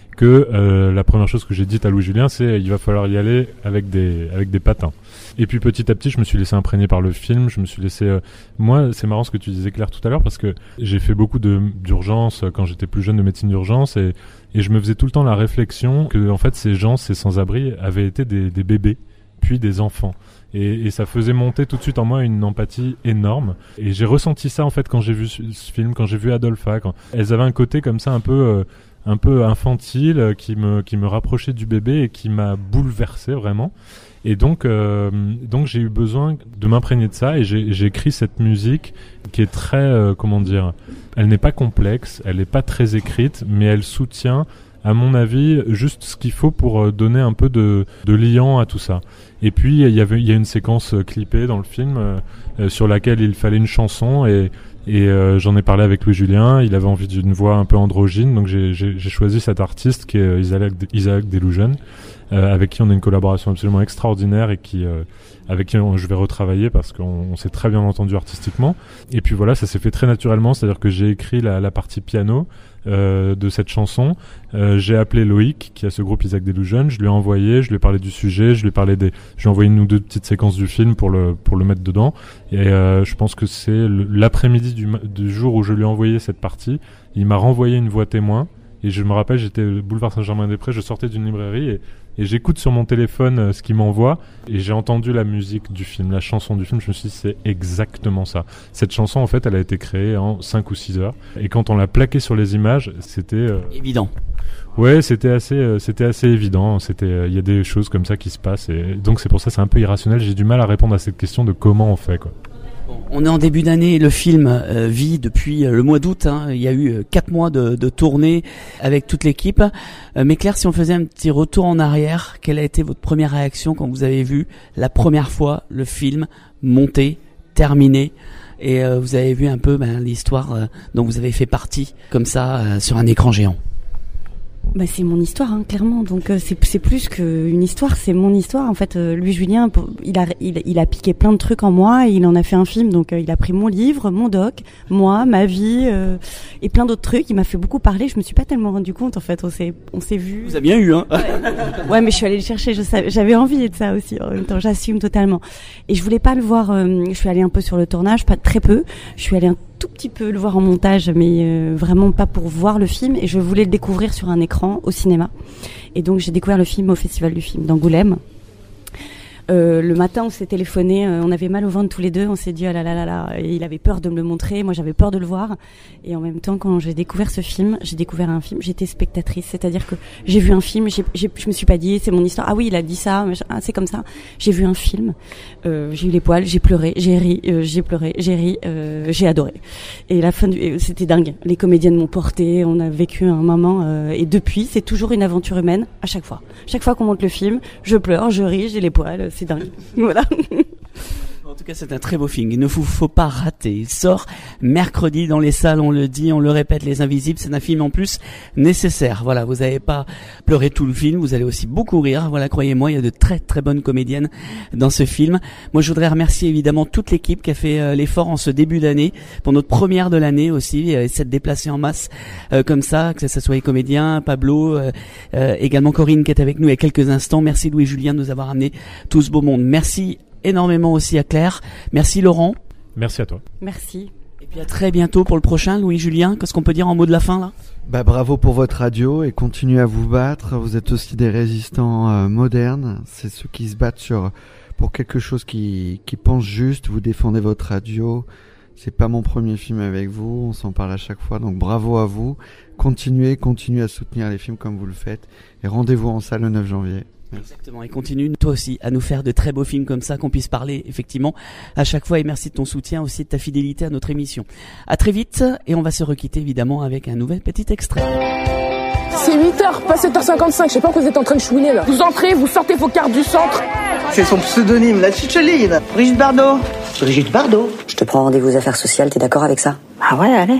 P: que la première chose que j'ai dite à Louis-Julien, c'est il va falloir y aller avec des patins. Et puis petit à petit, je me suis laissé imprégner par le film, je me suis laissé... Moi, c'est marrant ce que tu disais Claire tout à l'heure, parce que j'ai fait beaucoup d'urgences quand j'étais plus jeune, de médecine d'urgence, et je me faisais tout le temps la réflexion que en fait ces gens, ces sans-abri, avaient été des bébés, puis des enfants. Et ça faisait monter tout de suite en moi une empathie énorme. Et j'ai ressenti ça en fait quand j'ai vu ce film, quand j'ai vu Adolpha. Quand elles avaient un côté comme ça un peu infantile qui me rapprochait du bébé et qui m'a bouleversé vraiment. Et donc j'ai eu besoin de m'imprégner de ça et j'ai écrit cette musique qui est très elle n'est pas complexe, elle n'est pas très écrite, mais elle soutient à mon avis juste ce qu'il faut pour donner un peu de liant à tout ça. Et puis il y a une séquence clippée dans le film sur laquelle il fallait une chanson et j'en ai parlé avec Louis-Julien, il avait envie d'une voix un peu androgyne, donc j'ai choisi cet artiste qui est Isaac Delusion, avec qui on a une collaboration absolument extraordinaire et avec qui je vais retravailler parce qu'on s'est très bien entendu artistiquement. Et puis voilà, ça s'est fait très naturellement, c'est-à-dire que j'ai écrit la partie piano de cette chanson. J'ai appelé Loïc, qui a ce groupe Isaac Delusion, je lui ai envoyé, je lui ai parlé du sujet, je lui ai envoyé une ou deux petites séquences du film pour le mettre dedans. Et je pense que c'est l'après-midi du jour où je lui ai envoyé cette partie, il m'a renvoyé une voix témoin Et je me rappelle, j'étais boulevard Saint-Germain-des-Prés, je sortais d'une librairie et j'écoute sur mon téléphone ce qu'il m'envoie et j'ai entendu la musique du film, la chanson du film. Je me suis dit, c'est exactement ça. Cette chanson, en fait, elle a été créée en 5 ou 6 heures. Et quand on l'a plaquée sur les images, c'était...
C: évident.
P: Ouais, c'était assez évident. Il y a des choses comme ça qui se passent et donc c'est pour ça c'est un peu irrationnel. J'ai du mal à répondre à cette question de comment on fait, quoi.
C: On est en début d'année, le film vit depuis le mois d'août, il y a eu 4 mois de tournée avec toute l'équipe. Mais Claire, si on faisait un petit retour en arrière, quelle a été votre première réaction quand vous avez vu la première fois le film monter, terminer et vous avez vu un peu l'histoire dont vous avez fait partie comme ça sur un écran géant?
O: Bah c'est mon histoire, clairement. Donc c'est plus qu'une histoire, c'est mon histoire. En fait, Louis Julien, il a piqué plein de trucs en moi. Et il en a fait un film. Donc il a pris mon livre, mon doc, moi, ma vie et plein d'autres trucs. Il m'a fait beaucoup parler. Je me suis pas tellement rendu compte. En fait, on s'est vu.
C: Vous avez bien eu, hein.
O: Ouais, mais je suis allée le chercher. J'avais envie de ça aussi. En même temps, j'assume totalement. Et je voulais pas le voir. Je suis allée un peu sur le tournage, pas très peu. Je suis allée un tout petit peu le voir en montage, mais vraiment pas pour voir le film. Et je voulais le découvrir sur un écran au cinéma. Et donc j'ai découvert le film au Festival du film d'Angoulême. Le matin, on s'est téléphoné, on avait mal au ventre tous les deux, on s'est dit oh là là là là, et il avait peur de me le montrer, moi j'avais peur de le voir. Et en même temps, quand j'ai découvert ce film, j'ai découvert un film, j'étais spectatrice, c'est-à-dire que j'ai vu un film, je me suis pas dit c'est mon histoire, ah oui il a dit ça, c'est comme ça. J'ai vu un film, j'ai eu les poils, j'ai pleuré, j'ai ri, j'ai pleuré, j'ai ri, j'ai adoré. Et la fin c'était dingue. Les comédiennes m'ont porté, on a vécu un moment, et depuis c'est toujours une aventure humaine à chaque fois. Chaque fois qu'on monte le film, je pleure, je ris, j'ai les poils. C'est dingue. Voilà.
C: En tout cas, c'est un très beau film. Il ne faut pas rater. Il sort mercredi dans les salles, on le dit, on le répète, Les Invisibles. C'est un film en plus nécessaire. Voilà, vous n'allez pas pleurer tout le film, vous allez aussi beaucoup rire. Voilà, croyez-moi, il y a de très très bonnes comédiennes dans ce film. Moi, je voudrais remercier évidemment toute l'équipe qui a fait l'effort en ce début d'année, pour notre première de l'année aussi, s'être déplacée en masse comme ça, que ce soit les comédiens, Pablo, également Corinne qui est avec nous il y a quelques instants. Merci Louis Julien de nous avoir amené tout ce beau monde. Merci énormément aussi à Claire. Merci Laurent.
P: Merci à toi.
O: Merci.
C: Et puis à très bientôt pour le prochain, Louis-Julien. Qu'est-ce qu'on peut dire en mot de la fin là ?
D: Bravo pour votre radio et continuez à vous battre. Vous êtes aussi des résistants modernes. C'est ceux qui se battent pour quelque chose qui pense juste. Vous défendez votre radio. C'est pas mon premier film avec vous. On s'en parle à chaque fois. Donc bravo à vous. Continuez à soutenir les films comme vous le faites. Et rendez-vous en salle le 9 janvier. Merci.
C: Exactement, et continue toi aussi à nous faire de très beaux films comme ça, qu'on puisse parler effectivement à chaque fois, et merci de ton soutien aussi, de ta fidélité à notre émission. À très vite, et on va se requitter évidemment avec un nouvel petit extrait.
G: C'est 8h, pas 7h55, je sais pas quoi vous êtes en train de chouiner là. Vous entrez, vous sortez vos cartes du centre.
H: C'est son pseudonyme, la Chicheline. Brigitte Bardot. Brigitte Bardot.
I: Je te prends rendez-vous aux affaires sociales, t'es d'accord avec ça?
H: Ah ouais, allez.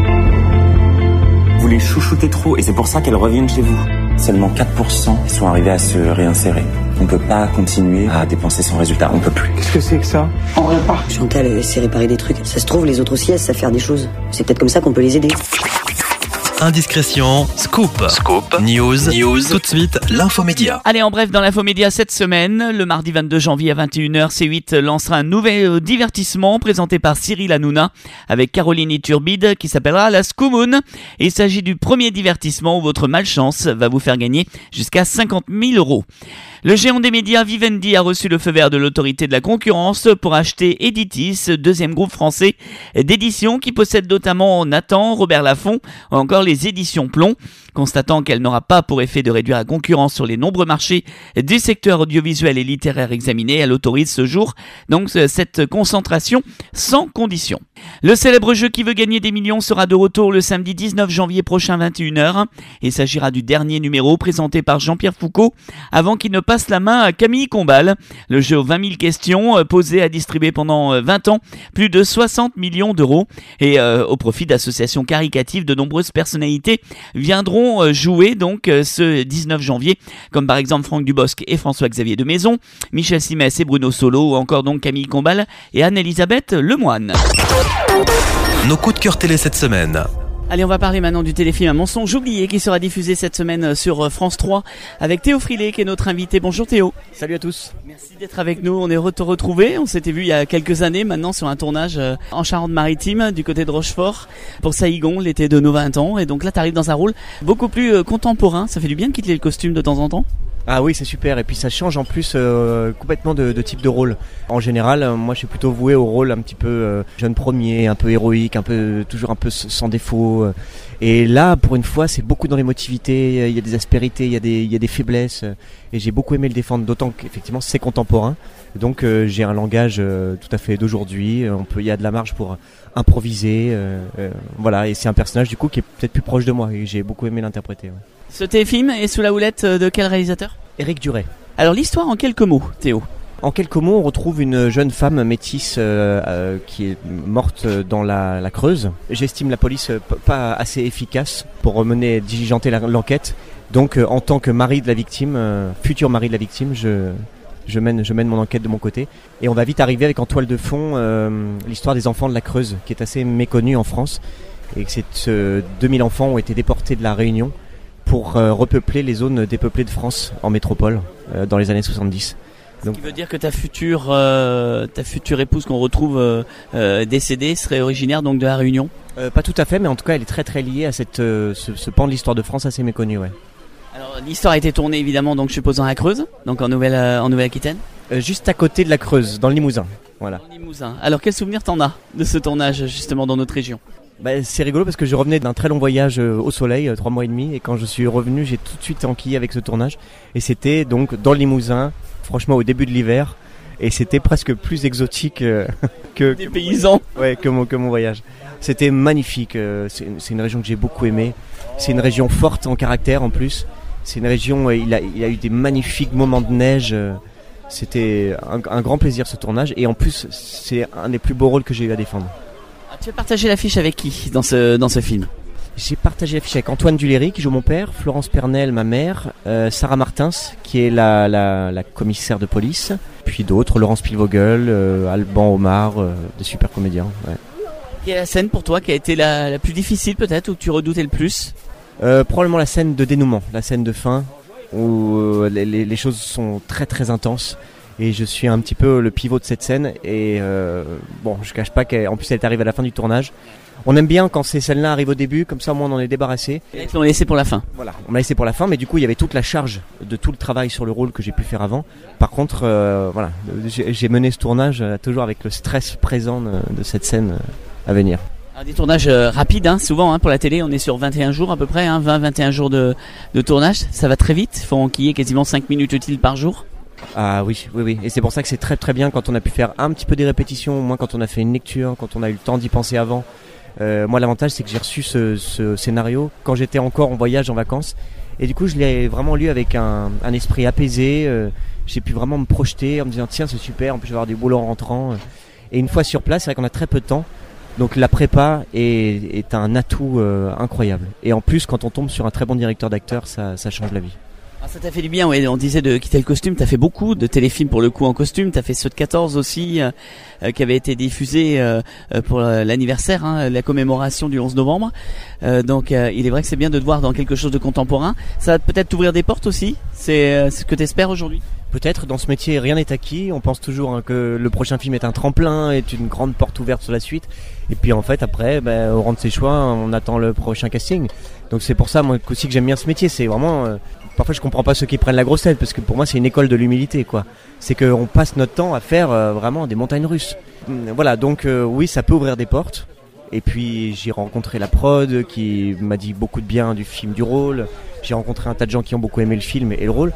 J: Vous les chouchoutez trop et c'est pour ça qu'elles reviennent chez vous. Seulement 4% sont arrivés à se réinsérer. On peut pas continuer à dépenser sans résultat, on peut plus.
N: Qu'est-ce que c'est que ça? On répare.
I: Chantal, elle sait réparer des trucs. Ça se trouve, les autres aussi, elles savent faire des choses. C'est peut-être comme ça qu'on peut les aider.
B: Indiscrétion, scoop, news, tout de suite, l'infomédia.
C: Allez, en bref, dans l'infomédia cette semaine, le mardi 22 janvier à 21h, C8 lancera un nouvel divertissement présenté par Cyril Hanouna avec Caroline Iturbide qui s'appellera la Scoomoon. Il s'agit du premier divertissement où votre malchance va vous faire gagner jusqu'à 50 000 €. Le géant des médias Vivendi a reçu le feu vert de l'autorité de la concurrence pour acheter Editis, deuxième groupe français d'édition qui possède notamment Nathan, Robert Laffont ou encore les éditions Plomb. Constatant qu'elle n'aura pas pour effet de réduire la concurrence sur les nombreux marchés du secteur audiovisuel et littéraire examiné, elle autorise ce jour donc cette concentration sans condition. Le célèbre jeu qui veut gagner des millions sera de retour le samedi 19 janvier prochain 21h. Il s'agira du dernier numéro présenté par Jean-Pierre Foucault avant qu'il ne passe la main à Camille Combal. Le jeu aux 20 000 questions posé à distribuer pendant 20 ans plus de 60 millions d'euros et au profit d'associations caricatives, de nombreuses personnalités viendront jouer donc ce 19 janvier, comme par exemple Franck Dubosc et François-Xavier de Maison, Michel Simès et Bruno Solo, ou encore donc Camille Combal et Anne-Elisabeth Lemoine.
B: Nos coups de cœur télé cette semaine.
C: Allez, on va parler maintenant du téléfilm Un mensonge oublié qui sera diffusé cette semaine sur France 3 avec Théo Frilet qui est notre invité. Bonjour Théo.
Q: Salut à tous.
C: Merci d'être avec nous. On est retrouvés. On s'était vu il y a quelques années maintenant sur un tournage en Charente-Maritime du côté de Rochefort pour Saïgon l'été de nos 20 ans. Et donc là, tu arrives dans un rôle beaucoup plus contemporain. Ça fait du bien de quitter le costume de temps en temps.
Q: Ah oui, c'est super. Et puis ça change en plus complètement de type de rôle. En général, moi je suis plutôt voué au rôle un petit peu jeune premier, un peu héroïque, toujours un peu sans défaut. Et là, pour une fois, c'est beaucoup dans l'émotivité. Il y a des aspérités, il y a des faiblesses. Et j'ai beaucoup aimé le défendre, d'autant qu'effectivement c'est contemporain. Donc j'ai un langage tout à fait d'aujourd'hui. Il y a de la marge pour improviser. Voilà. Et c'est un personnage du coup qui est peut-être plus proche de moi. Et j'ai beaucoup aimé l'interpréter. Ouais.
C: Ce téléfilm est sous la houlette de quel réalisateur ?
Q: Éric Duret.
C: Alors l'histoire en quelques mots, Théo.
Q: En quelques mots, on retrouve une jeune femme métisse qui est morte dans la Creuse. J'estime la police pas assez efficace pour diligenter l'enquête. Donc en tant que mari de la victime, futur mari de la victime, je mène mon enquête de mon côté. Et on va vite arriver avec en toile de fond l'histoire des enfants de la Creuse, qui est assez méconnue en France. Et que 2000 enfants ont été déportés de la Réunion pour repeupler les zones dépeuplées de France en métropole dans les années 70.
C: Ce qui veut dire que ta future épouse qu'on retrouve décédée serait originaire donc de la Réunion ?
Q: Pas tout à fait, mais en tout cas elle est très très liée à ce pan de l'histoire de France assez méconnu. Ouais.
C: Alors l'histoire a été tournée évidemment donc je suppose dans la Creuse, donc en Nouvelle-Aquitaine ?
Q: Juste à côté de la Creuse, dans le Limousin. Voilà.
C: Dans le Limousin. Alors quel souvenir t'en as de ce tournage justement dans notre région ?
Q: C'est rigolo parce que je revenais d'un très long voyage au soleil, 3 mois et demi, et quand je suis revenu, j'ai tout de suite enquillé avec ce tournage. Et c'était donc dans le Limousin, franchement au début de l'hiver, et c'était presque plus exotique que
C: des paysans.
Q: Ouais, que mon voyage. C'était magnifique. C'est une région que j'ai beaucoup aimée. C'est une région forte en caractère en plus. C'est une région, il a eu des magnifiques moments de neige. C'était un grand plaisir ce tournage, et en plus c'est un des plus beaux rôles que j'ai eu à défendre.
C: Tu as partagé l'affiche avec qui dans ce film ?
Q: J'ai partagé l'affiche avec Antoine Duléry qui joue mon père, Florence Pernel ma mère, Sarah Martins qui est la commissaire de police, puis d'autres, Laurence Pilvogel, Alban Omar, des super comédiens. Ouais.
C: Quelle est la scène pour toi qui a été la plus difficile peut-être, ou que tu redoutais le plus ?
Q: Probablement la scène de dénouement, la scène de fin où les choses sont très très intenses. Et je suis un petit peu le pivot de cette scène. Et je cache pas qu'en plus elle arrive à la fin du tournage. On aime bien quand ces scènes-là arrivent au début, comme ça au moins on en est débarrassé.
C: Et ils l'ont laissé pour la fin.
Q: Voilà, on l'a laissé pour la fin, mais du coup il y avait toute la charge de tout le travail sur le rôle que j'ai pu faire avant. Par contre, j'ai mené ce tournage toujours avec le stress présent de cette scène à venir.
C: Alors, des tournages rapides, souvent pour la télé, on est sur 21 jours à peu près, 20-21 jours de tournage. Ça va très vite, il faut enquiller quasiment 5 minutes utiles par jour.
Q: Ah oui, et c'est pour ça que c'est très très bien quand on a pu faire un petit peu des répétitions, au moins quand on a fait une lecture, quand on a eu le temps d'y penser avant. Moi l'avantage c'est que j'ai reçu ce scénario quand j'étais encore en voyage, en vacances, et du coup je l'ai vraiment lu avec un esprit apaisé. J'ai pu vraiment me projeter en me disant tiens c'est super, en plus je vais avoir des boulots en rentrant. Et une fois sur place, c'est vrai qu'on a très peu de temps, donc la prépa est un atout incroyable. Et en plus quand on tombe sur un très bon directeur d'acteurs, ça change la vie.
C: Ça t'a fait du bien, ouais. On disait de quitter le costume. T'as fait beaucoup de téléfilms pour le coup en costume. T'as fait ceux de 14 aussi, qui avaient été diffusés pour l'anniversaire, la commémoration du 11 novembre. Donc il est vrai que c'est bien de te voir dans quelque chose de contemporain. Ça va peut-être t'ouvrir des portes aussi. C'est ce que t'espères aujourd'hui.
Q: Peut-être, dans ce métier rien n'est acquis. On pense toujours que le prochain film est un tremplin, est une grande porte ouverte sur la suite. Et puis en fait après, au rang de ses choix, on attend le prochain casting. Donc c'est pour ça moi aussi que j'aime bien ce métier. C'est vraiment parfois je comprends pas ceux qui prennent la grosse tête, parce que pour moi c'est une école de l'humilité quoi. C'est qu'on passe notre temps à faire vraiment des montagnes russes. Voilà, donc oui ça peut ouvrir des portes. Et puis j'ai rencontré la prod qui m'a dit beaucoup de bien du film, du rôle. J'ai rencontré un tas de gens qui ont beaucoup aimé le film et le rôle.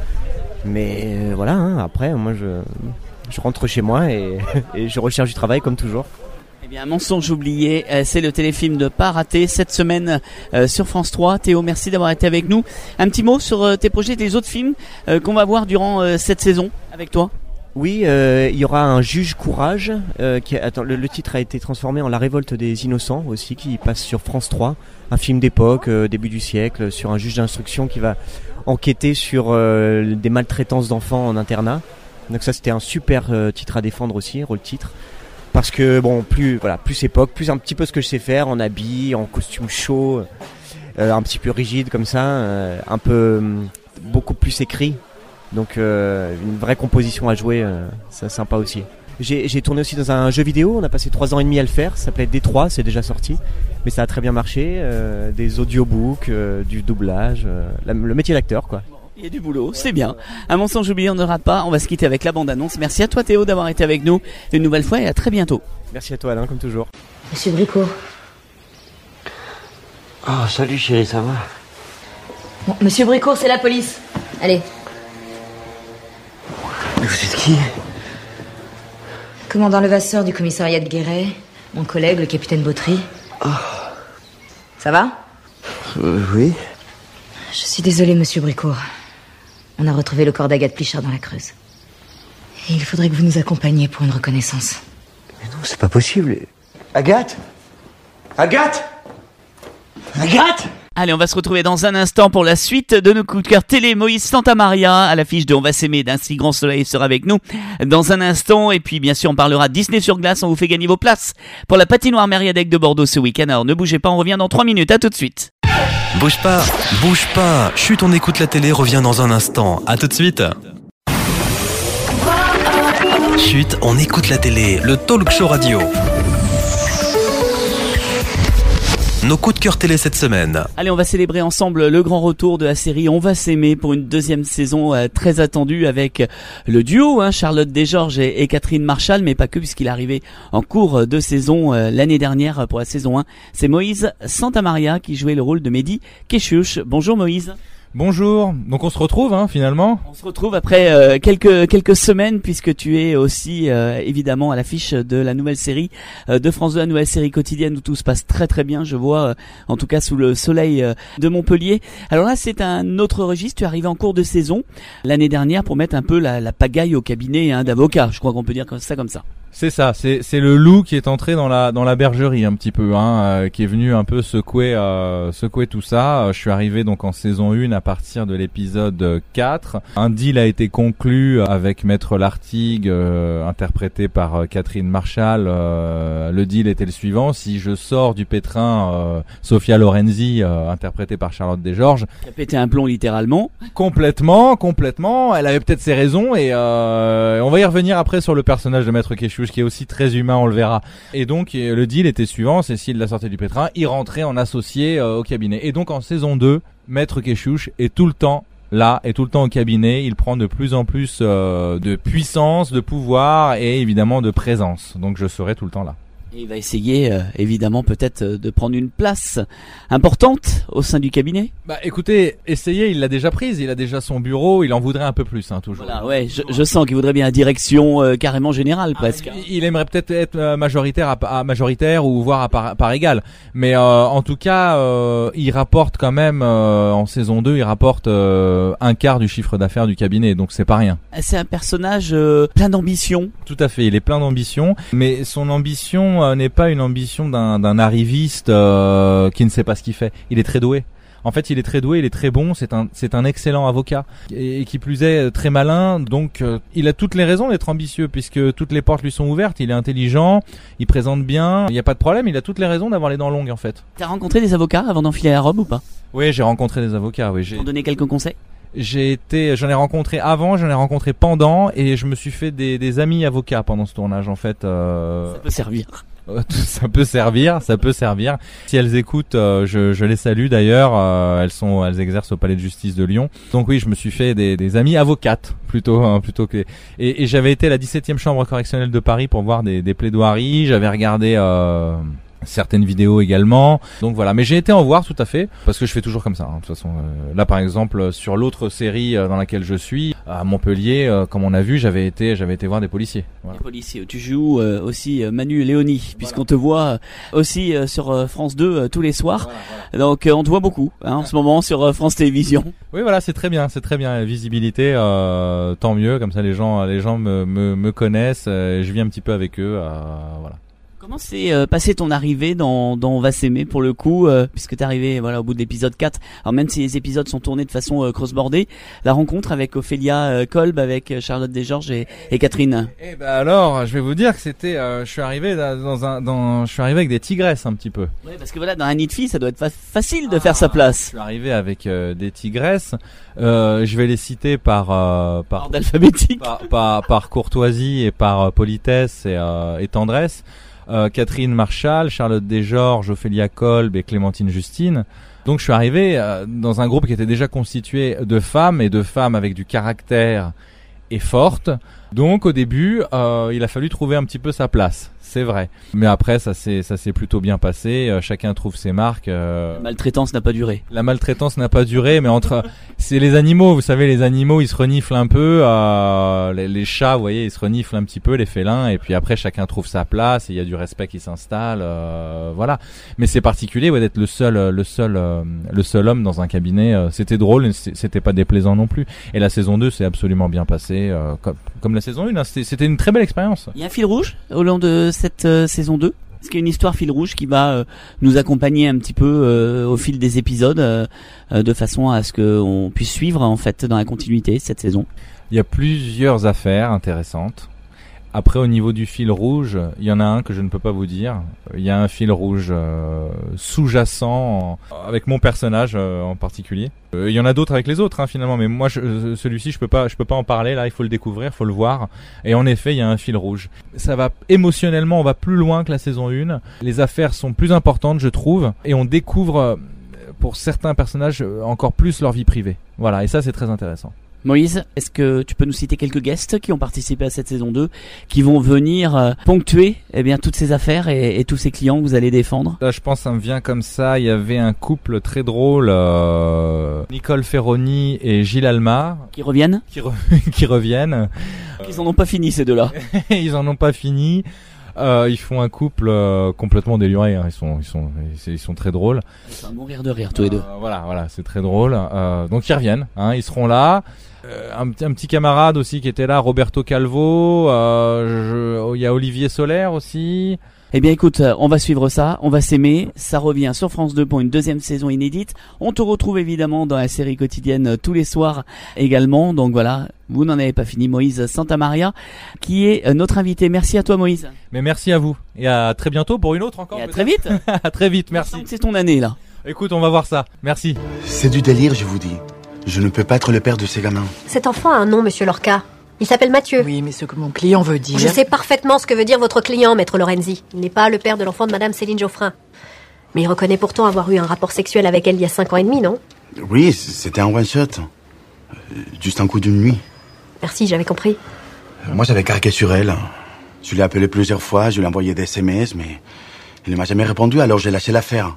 Q: Mais voilà, après moi je rentre chez moi et je recherche du travail comme toujours.
C: Eh bien, Mensonge oublié, c'est le téléfilm de Pas raté cette semaine sur France 3. Théo, merci d'avoir été avec nous. Un petit mot sur tes projets, les autres films qu'on va voir durant cette saison avec toi.
Q: Oui, il y aura un Juge Courage. Le titre a été transformé en La Révolte des Innocents aussi, qui passe sur France 3. Un film d'époque, début du siècle, sur un juge d'instruction qui va enquêter sur des maltraitances d'enfants en internat. Donc ça, c'était un super titre à défendre aussi, rôle titre. parce que bon, plus époque, plus un petit peu ce que je sais faire en habit, en costume chaud, un petit peu rigide comme ça, un peu beaucoup plus écrit. Donc une vraie composition à jouer, c'est sympa aussi. J'ai tourné aussi dans un jeu vidéo, on a passé 3 ans et demi à le faire, ça s'appelait D3, c'est déjà sorti, mais ça a très bien marché, des audiobooks, du doublage, le métier d'acteur quoi.
C: Il y a du boulot, c'est bien. Un mensonge oublié, on ne rate pas, on va se quitter avec la bande-annonce. Merci à toi Théo d'avoir été avec nous une nouvelle fois et à très bientôt.
Q: Merci à toi Alain, comme toujours.
I: Monsieur Bricot.
H: Oh, salut chérie, ça va?
R: Bon, Monsieur Bricot, c'est la police. Allez.
H: Vous êtes qui?
R: Commandant Levasseur du commissariat de Guéret, mon collègue, le capitaine Bautry.
H: Oh.
R: Ça va?
H: Oui.
R: Je suis désolée, Monsieur Bricot. On a retrouvé le corps d'Agathe Plichard dans la Creuse. Et il faudrait que vous nous accompagniez pour une reconnaissance.
H: Mais non, c'est pas possible. Agathe? Agathe? Agathe?
C: Allez, on va se retrouver dans un instant pour la suite de nos coups de cœur télé. Moïse Santamaria à l'affiche de On va s'aimer d'un si grand soleil sera avec nous dans un instant. Et puis bien sûr on parlera Disney sur glace, on vous fait gagner vos places pour la patinoire Mériadec de Bordeaux ce week-end. Alors ne bougez pas, on revient dans 3 minutes, à tout de suite.
B: Bouge pas, chut, on écoute la télé, revient dans un instant, à tout de suite. Chut, on écoute la télé, le talk show radio. Nos coups de cœur télé cette semaine.
C: Allez, on va célébrer ensemble le grand retour de la série On va s'aimer pour une deuxième saison très attendue avec le duo Charlotte Desgeorges et Catherine Marchal, mais pas que, puisqu'il est arrivé en cours de saison l'année dernière pour la saison 1. C'est Moïse Santamaria qui jouait le rôle de Mehdi Keshush. Bonjour Moïse.
S: Bonjour, donc on se retrouve finalement.
C: On se retrouve après quelques semaines puisque tu es aussi évidemment à l'affiche de la nouvelle série de France 2, la nouvelle série quotidienne où tout se passe très très bien, je vois en tout cas sous le soleil de Montpellier. Alors là c'est un autre registre, tu es arrivé en cours de saison l'année dernière pour mettre un peu la pagaille au cabinet d'avocats, je crois qu'on peut dire ça comme ça.
S: C'est ça, c'est le loup qui est entré dans la bergerie un petit peu, qui est venu un peu secouer tout ça. Je suis arrivé donc en saison 1 à partir de l'épisode 4. Un deal a été conclu avec Maître Lartigue, interprété par Catherine Marchal. Le deal était le suivant: si je sors du pétrin, Sophia Lorenzi, interprétée par Charlotte Desgeorges,
C: qui a pété un plomb littéralement.
S: Complètement. Elle avait peut-être ses raisons et on va y revenir après sur le personnage de Maître Keshush, qui est aussi très humain, on le verra. Et donc le deal était suivant: c'est s'il la sortait du pétrin, il rentrait en associé au cabinet. Et donc en saison 2, Maître Keshush est tout le temps là, est tout le temps au cabinet. Il prend de plus en plus de puissance, de pouvoir et évidemment de présence. Donc je serai tout le temps là.
C: Et il va essayer évidemment peut-être de prendre une place importante au sein du cabinet.
S: Bah écoutez, essayer, il l'a déjà prise, il a déjà son bureau, il en voudrait un peu plus toujours.
C: Voilà, ouais, je sens qu'il voudrait bien la direction carrément générale presque.
S: Il aimerait peut-être être majoritaire à majoritaire ou voire à part égale. Mais en tout cas, il rapporte quand même en saison 2, il rapporte un quart du chiffre d'affaires du cabinet, donc c'est pas rien.
C: C'est un personnage plein d'ambition.
S: Tout à fait, il est plein d'ambition, mais son ambition n'est pas une ambition d'un arriviste qui ne sait pas ce qu'il fait. Il est très doué. En fait, il est très doué, il est très bon, c'est un excellent avocat et qui plus est très malin. Donc il a toutes les raisons d'être ambitieux puisque toutes les portes lui sont ouvertes. Il est intelligent, il présente bien, il n'y a pas de problème, il a toutes les raisons d'avoir les dents longues en fait.
C: T'as rencontré des avocats avant d'enfiler la robe ou pas?
S: Oui, j'ai rencontré des avocats, oui.
C: Pour donner quelques conseils?
S: J'en ai rencontré avant, j'en ai rencontré pendant et je me suis fait des amis avocats pendant ce tournage en fait.
C: Ça peut servir.
S: Ça peut servir. Si elles écoutent, je les salue d'ailleurs. Elles exercent au Palais de Justice de Lyon. Donc oui, je me suis fait des amies avocates plutôt que. Et j'avais été à la 17e chambre correctionnelle de Paris pour voir des plaidoiries. J'avais regardé certaines vidéos également. Donc voilà, mais j'ai été en voir tout à fait parce que je fais toujours comme ça. De toute façon, là par exemple sur l'autre série dans laquelle je suis à Montpellier, comme on a vu, j'avais été voir des policiers. Voilà.
C: Des policiers. Tu joues aussi Manu et Léonie, puisqu'on te voit aussi sur France 2 tous les soirs. Voilà. Donc on te voit beaucoup en ce moment sur France Télévisions.
S: Oui, voilà, c'est très bien. La visibilité, tant mieux. Comme ça, les gens me connaissent. Je vis un petit peu avec eux. Voilà.
C: Comment s'est passé ton arrivée dans On va s'aimer pour le coup, puisque t'es arrivé au bout de l'épisode 4. Alors même si les épisodes sont tournés de façon cross-bordée, la rencontre avec Ophélia Kolb, avec Charlotte Desgeorges et Catherine.
S: Eh ben alors, je vais vous dire que c'était, je suis arrivé je suis arrivé avec des tigresses un petit peu.
C: Ouais, parce que dans un nid de filles, ça doit être facile de faire sa place.
S: Je suis arrivé avec des tigresses. Je vais les citer par
C: ordre alphabétique,
S: par courtoisie et par politesse et tendresse. Catherine Marchal, Charlotte Desgeorges, Ophélia Kolb et Clémentine Justine. Donc je suis arrivé dans un groupe qui était déjà constitué de femmes et de femmes avec du caractère et fortes. Donc au début, il a fallu trouver un petit peu sa place. C'est vrai. Mais après, ça s'est plutôt bien passé. Chacun trouve ses marques.
C: La maltraitance n'a pas duré.
S: La maltraitance n'a pas duré, mais c'est les animaux. Vous savez, les animaux, ils se reniflent un peu. Les chats, vous voyez, ils se reniflent un petit peu, les félins. Et puis après, chacun trouve sa place. Et il y a du respect qui s'installe. Voilà. Mais c'est particulier, d'être le seul homme dans un cabinet. C'était drôle, c'était pas déplaisant non plus. Et la saison 2 s'est absolument bien passée, comme la saison 1. Hein. C'était une très belle expérience.
C: Il y a un fil rouge au long de cette saison 2? Est-ce qu'il y a une histoire fil rouge qui va nous accompagner un petit peu au fil des épisodes de façon à ce qu'on puisse suivre en fait dans la continuité cette saison?
S: Il y a plusieurs affaires intéressantes. Après, au niveau du fil rouge, il y en a un que je ne peux pas vous dire. Il y a un fil rouge sous-jacent avec mon personnage en particulier. Il y en a d'autres avec les autres, finalement. Mais moi, celui-ci, je peux pas en parler. Là, il faut le découvrir, il faut le voir. Et en effet, il y a un fil rouge. Ça va émotionnellement, on va plus loin que la saison 1. Les affaires sont plus importantes, je trouve, et on découvre pour certains personnages encore plus leur vie privée. Voilà, et ça, c'est très intéressant.
C: Moïse, est-ce que tu peux nous citer quelques guests qui ont participé à cette saison 2, qui vont venir ponctuer toutes ces affaires et tous ces clients que vous allez défendre?
S: Là, je pense, ça me vient comme ça. Il y avait un couple très drôle, Nicole Ferroni et Gilles Almar.
C: Qui reviennent?
S: Qui reviennent.
C: Ils en ont pas fini, ces deux-là.
S: Ils en ont pas fini. Ils font un couple complètement déluré. Hein. Ils sont très drôles.
C: Ils sont à mourir de rire tous les deux.
S: Voilà, c'est très drôle. Donc ils reviennent. Ils seront là. Un petit camarade aussi qui était là, Roberto Calvo. Il y a Olivier Solaire aussi.
C: Eh bien écoute, on va suivre ça, on va s'aimer, ça revient sur France 2 pour une deuxième saison inédite. On te retrouve évidemment dans la série quotidienne tous les soirs également. Donc voilà, vous n'en avez pas fini. Moïse Santamaria qui est notre invité. Merci à toi Moïse.
S: Mais merci à vous et à très bientôt pour une autre encore.
C: Et à très vite.
S: À très vite, merci.
C: C'est ton année là.
S: Écoute, on va voir ça. Merci.
T: C'est du délire, je vous dis. Je ne peux pas être le père de ces gamins.
U: Cet enfant a un nom, monsieur Lorca. Il s'appelle Mathieu.
V: Oui, mais ce que mon client veut dire...
U: Je sais parfaitement ce que veut dire votre client, maître Lorenzi. Il n'est pas le père de l'enfant de madame Céline Geoffrin. Mais il reconnaît pourtant avoir eu un rapport sexuel avec elle il y a 5 ans et demi, non?
T: Oui, c'était un one-shot. Juste un coup d'une nuit.
U: Merci, j'avais compris.
T: Moi, j'avais craqué sur elle. Je l'ai appelé plusieurs fois, je lui ai envoyé des SMS, mais il ne m'a jamais répondu, alors j'ai lâché l'affaire.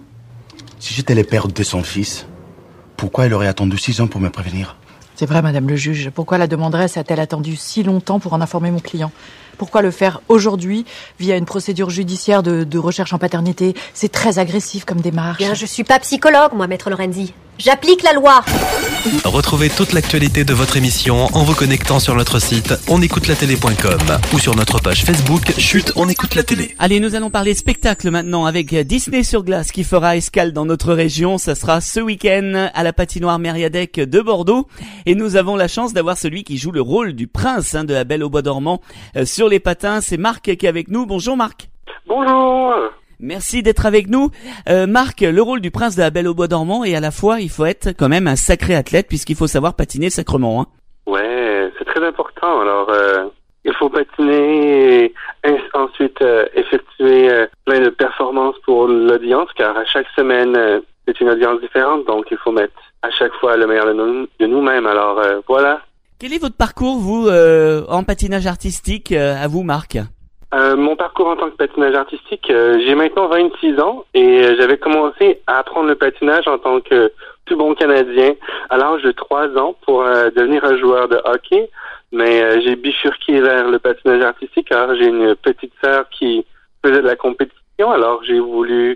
T: Si j'étais le père de son fils, pourquoi elle aurait attendu 6 ans pour me prévenir?
V: C'est vrai, madame le juge. Pourquoi la demanderesse a-t-elle attendu si longtemps pour en informer mon client? Pourquoi le faire aujourd'hui, via une procédure judiciaire de recherche en paternité? C'est très agressif comme démarche.
U: Bien, je suis pas psychologue, moi, maître Lorenzi. J'applique la loi.
B: Retrouvez toute l'actualité de votre émission en vous connectant sur notre site onécoutelatélé.com ou sur notre page Facebook Chut, on écoute la télé.
C: Allez, nous allons parler spectacle maintenant avec Disney sur glace qui fera escale dans notre région. Ça sera ce week-end à la patinoire Mériadec de Bordeaux. Et nous avons la chance d'avoir celui qui joue le rôle du prince de La Belle au Bois dormant sur les patins. C'est Marc qui est avec nous. Bonjour Marc.
W: Bonjour.
C: Merci d'être avec nous. Marc, le rôle du prince de La Belle au Bois dormant, et à la fois, il faut être quand même un sacré athlète puisqu'il faut savoir patiner sacrement. Hein.
W: Ouais, c'est très important. Alors, il faut patiner et ensuite effectuer plein de performances pour l'audience, car à chaque semaine, c'est une audience différente, donc il faut mettre à chaque fois le meilleur de nous-mêmes. Alors, voilà.
C: Quel est votre parcours, vous, en patinage artistique, à vous, Marc?
W: Mon parcours en tant que patinage artistique, j'ai maintenant 26 ans et j'avais commencé à apprendre le patinage en tant que tout bon Canadien à l'âge de 3 ans pour devenir un joueur de hockey. Mais j'ai bifurqué vers le patinage artistique car j'ai une petite sœur qui faisait de la compétition. Alors j'ai voulu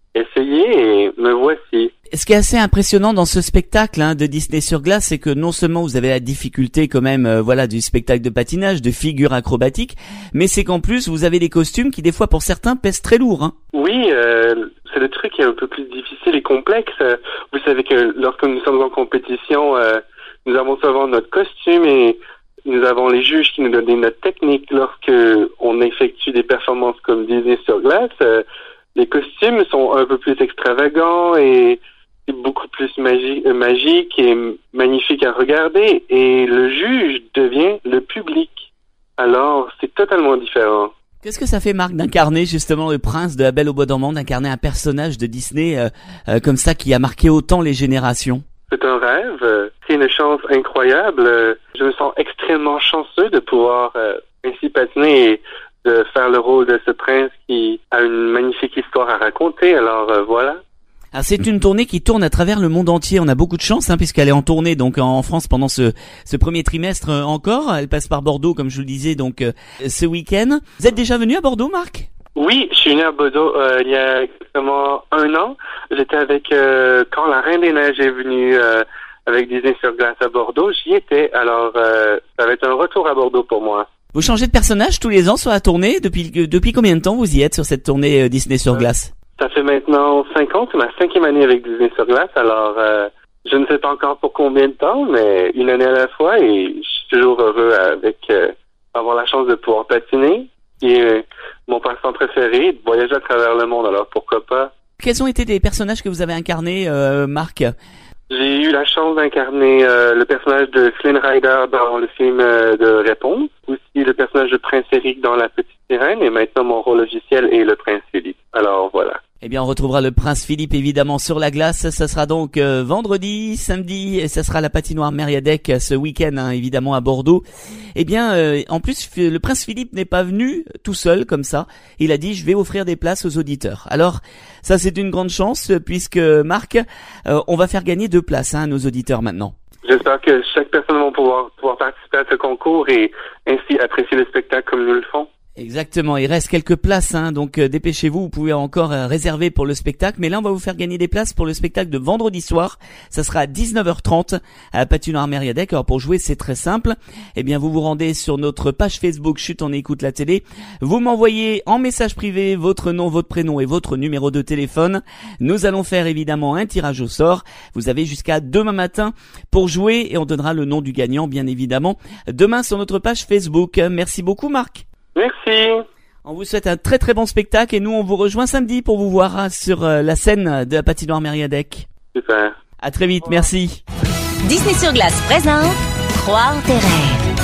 W: essayer et me voici.
C: Ce qui est assez impressionnant dans ce spectacle de Disney sur glace, c'est que non seulement vous avez la difficulté quand même du spectacle de patinage, de figures acrobatiques, mais c'est qu'en plus vous avez des costumes qui des fois pour certains pèsent très lourd.
W: Oui, c'est le truc qui est un peu plus difficile et complexe. Vous savez que lorsque nous sommes en compétition, nous avons souvent notre costume et nous avons les juges qui nous donnent des notes techniques. Lorsque on effectue des performances comme Disney sur glace, les costumes sont un peu plus extravagants et beaucoup plus magique et magnifique à regarder, et le juge devient le public. Alors, c'est totalement différent.
C: Qu'est-ce que ça fait, Marc, d'incarner justement le prince de La Belle au Bois dormant, d'incarner un personnage de Disney comme ça qui a marqué autant les générations?
W: C'est un rêve, c'est une chance incroyable. Je me sens extrêmement chanceux de pouvoir ainsi patiner et de faire le rôle de ce prince qui a une magnifique histoire à raconter. Alors voilà.
C: Alors c'est une tournée qui tourne à travers le monde entier. On a beaucoup de chance puisqu'elle est en tournée donc en France pendant ce premier trimestre encore. Elle passe par Bordeaux comme je vous le disais donc ce week-end. Vous êtes déjà venu à Bordeaux, Marc?
W: Oui, je suis venu à Bordeaux il y a exactement 1 an. J'étais avec quand la Reine des Neiges est venue avec Disney sur glace à Bordeaux. J'y étais. Alors ça va être un retour à Bordeaux pour moi.
C: Vous changez de personnage tous les ans sur la tournée. Depuis combien de temps vous y êtes sur cette tournée Disney sur glace?
W: Ça fait maintenant 5 ans, c'est ma 5e année avec Disney sur glace, alors je ne sais pas encore pour combien de temps, mais 1 année à la fois, et je suis toujours heureux avec avoir la chance de pouvoir patiner, qui est mon passe-temps préféré, de voyager à travers le monde, alors pourquoi pas.
C: Quels ont été les personnages que vous avez incarnés, Marc?
W: J'ai eu la chance d'incarner le personnage de Flynn Rider dans le film de Réponse, aussi le personnage de Prince Eric dans La Petite Sirène, et maintenant mon rôle officiel est le Prince Philippe. Alors voilà.
C: Eh bien, on retrouvera le Prince Philippe évidemment sur la glace. Ça sera donc vendredi, samedi, et ça sera la patinoire Mériadec ce week-end évidemment à Bordeaux. Eh bien, en plus, le Prince Philippe n'est pas venu tout seul comme ça. Il a dit je vais offrir des places aux auditeurs. Alors, ça c'est une grande chance puisque Marc, on va faire gagner 2 places à nos auditeurs maintenant.
W: J'espère que chaque personne va pouvoir participer à ce concours et ainsi apprécier le spectacle comme nous le font.
C: Exactement, il reste quelques places, donc dépêchez-vous, vous pouvez encore réserver pour le spectacle, mais là on va vous faire gagner des places pour le spectacle de vendredi soir, ça sera à 19h30 à la patinoire Mériadec. Alors pour jouer c'est très simple, eh bien vous vous rendez sur notre page Facebook Chut on écoute la télé, vous m'envoyez en message privé votre nom, votre prénom et votre numéro de téléphone, nous allons faire évidemment un tirage au sort, vous avez jusqu'à demain matin pour jouer et on donnera le nom du gagnant bien évidemment demain sur notre page Facebook. Merci beaucoup Marc.
W: Merci.
C: On vous souhaite un très très bon spectacle et nous on vous rejoint samedi pour vous voir sur la scène de la patinoire Mériadec.
W: Super.
C: À très vite, merci.
A: Disney sur glace présente Croire en tes rêves.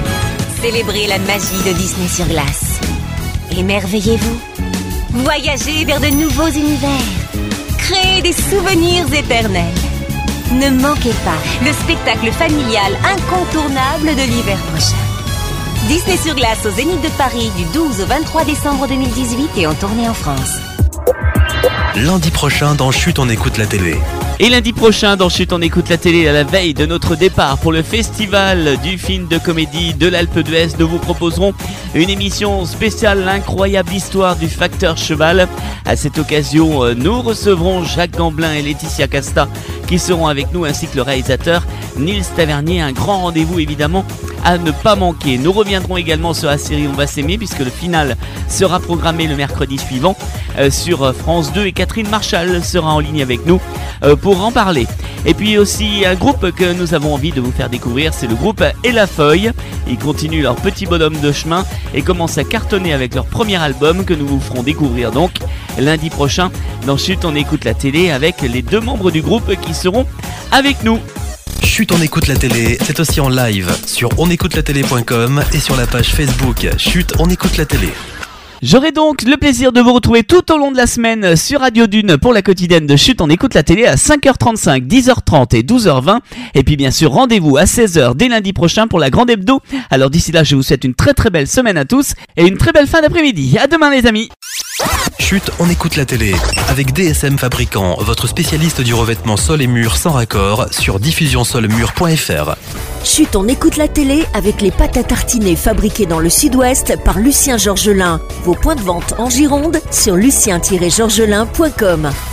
A: Célébrez la magie de Disney sur glace. Émerveillez-vous. Voyagez vers de nouveaux univers. Créez des souvenirs éternels. Ne manquez pas le spectacle familial incontournable de l'hiver prochain. Disney sur glace au Zénith de Paris du 12 au 23 décembre 2018 et en tournée en France.
B: Lundi prochain dans Chut on écoute la télé.
C: Et lundi prochain dans Chut on écoute la télé, à la veille de notre départ pour le festival du film de comédie de l'Alpe d'Huez, nous vous proposerons une émission spéciale, l'incroyable histoire du facteur cheval. À cette occasion, nous recevrons Jacques Gamblin et Laetitia Casta qui seront avec nous, ainsi que le réalisateur Nils Tavernier. Un grand rendez-vous évidemment à ne pas manquer. Nous reviendrons également sur la série On va s'aimer puisque le final sera programmé le mercredi suivant sur France 2 et Catherine Marchal sera en ligne avec nous pour en parler. Et puis aussi un groupe que nous avons envie de vous faire découvrir, c'est le groupe Et la Feuille. Ils continuent leur petit bonhomme de chemin et commencent à cartonner avec leur premier album que nous vous ferons découvrir donc lundi prochain dans Chut on écoute la télé avec les 2 membres du groupe qui seront avec nous.
B: Chut on écoute la télé, c'est aussi en live sur onécoutelatélé.com et sur la page Facebook Chut on écoute la télé.
C: J'aurai donc le plaisir de vous retrouver tout au long de la semaine sur Radio Dune pour la quotidienne de Chut on écoute la télé à 5h35, 10h30 et 12h20. Et puis bien sûr rendez-vous à 16h dès lundi prochain pour la grande hebdo. Alors d'ici là je vous souhaite une très très belle semaine à tous et une très belle fin d'après-midi. À demain les amis.
B: Chut Chut, on écoute la télé. Avec DSM Fabricant, votre spécialiste du revêtement sol et murs sans raccord sur diffusionsolmur.fr.
E: Chut, on écoute la télé avec les pâtes à tartiner fabriquées dans le Sud-Ouest par Lucien Georgelin. Vos points de vente en Gironde sur lucien-georgelin.com.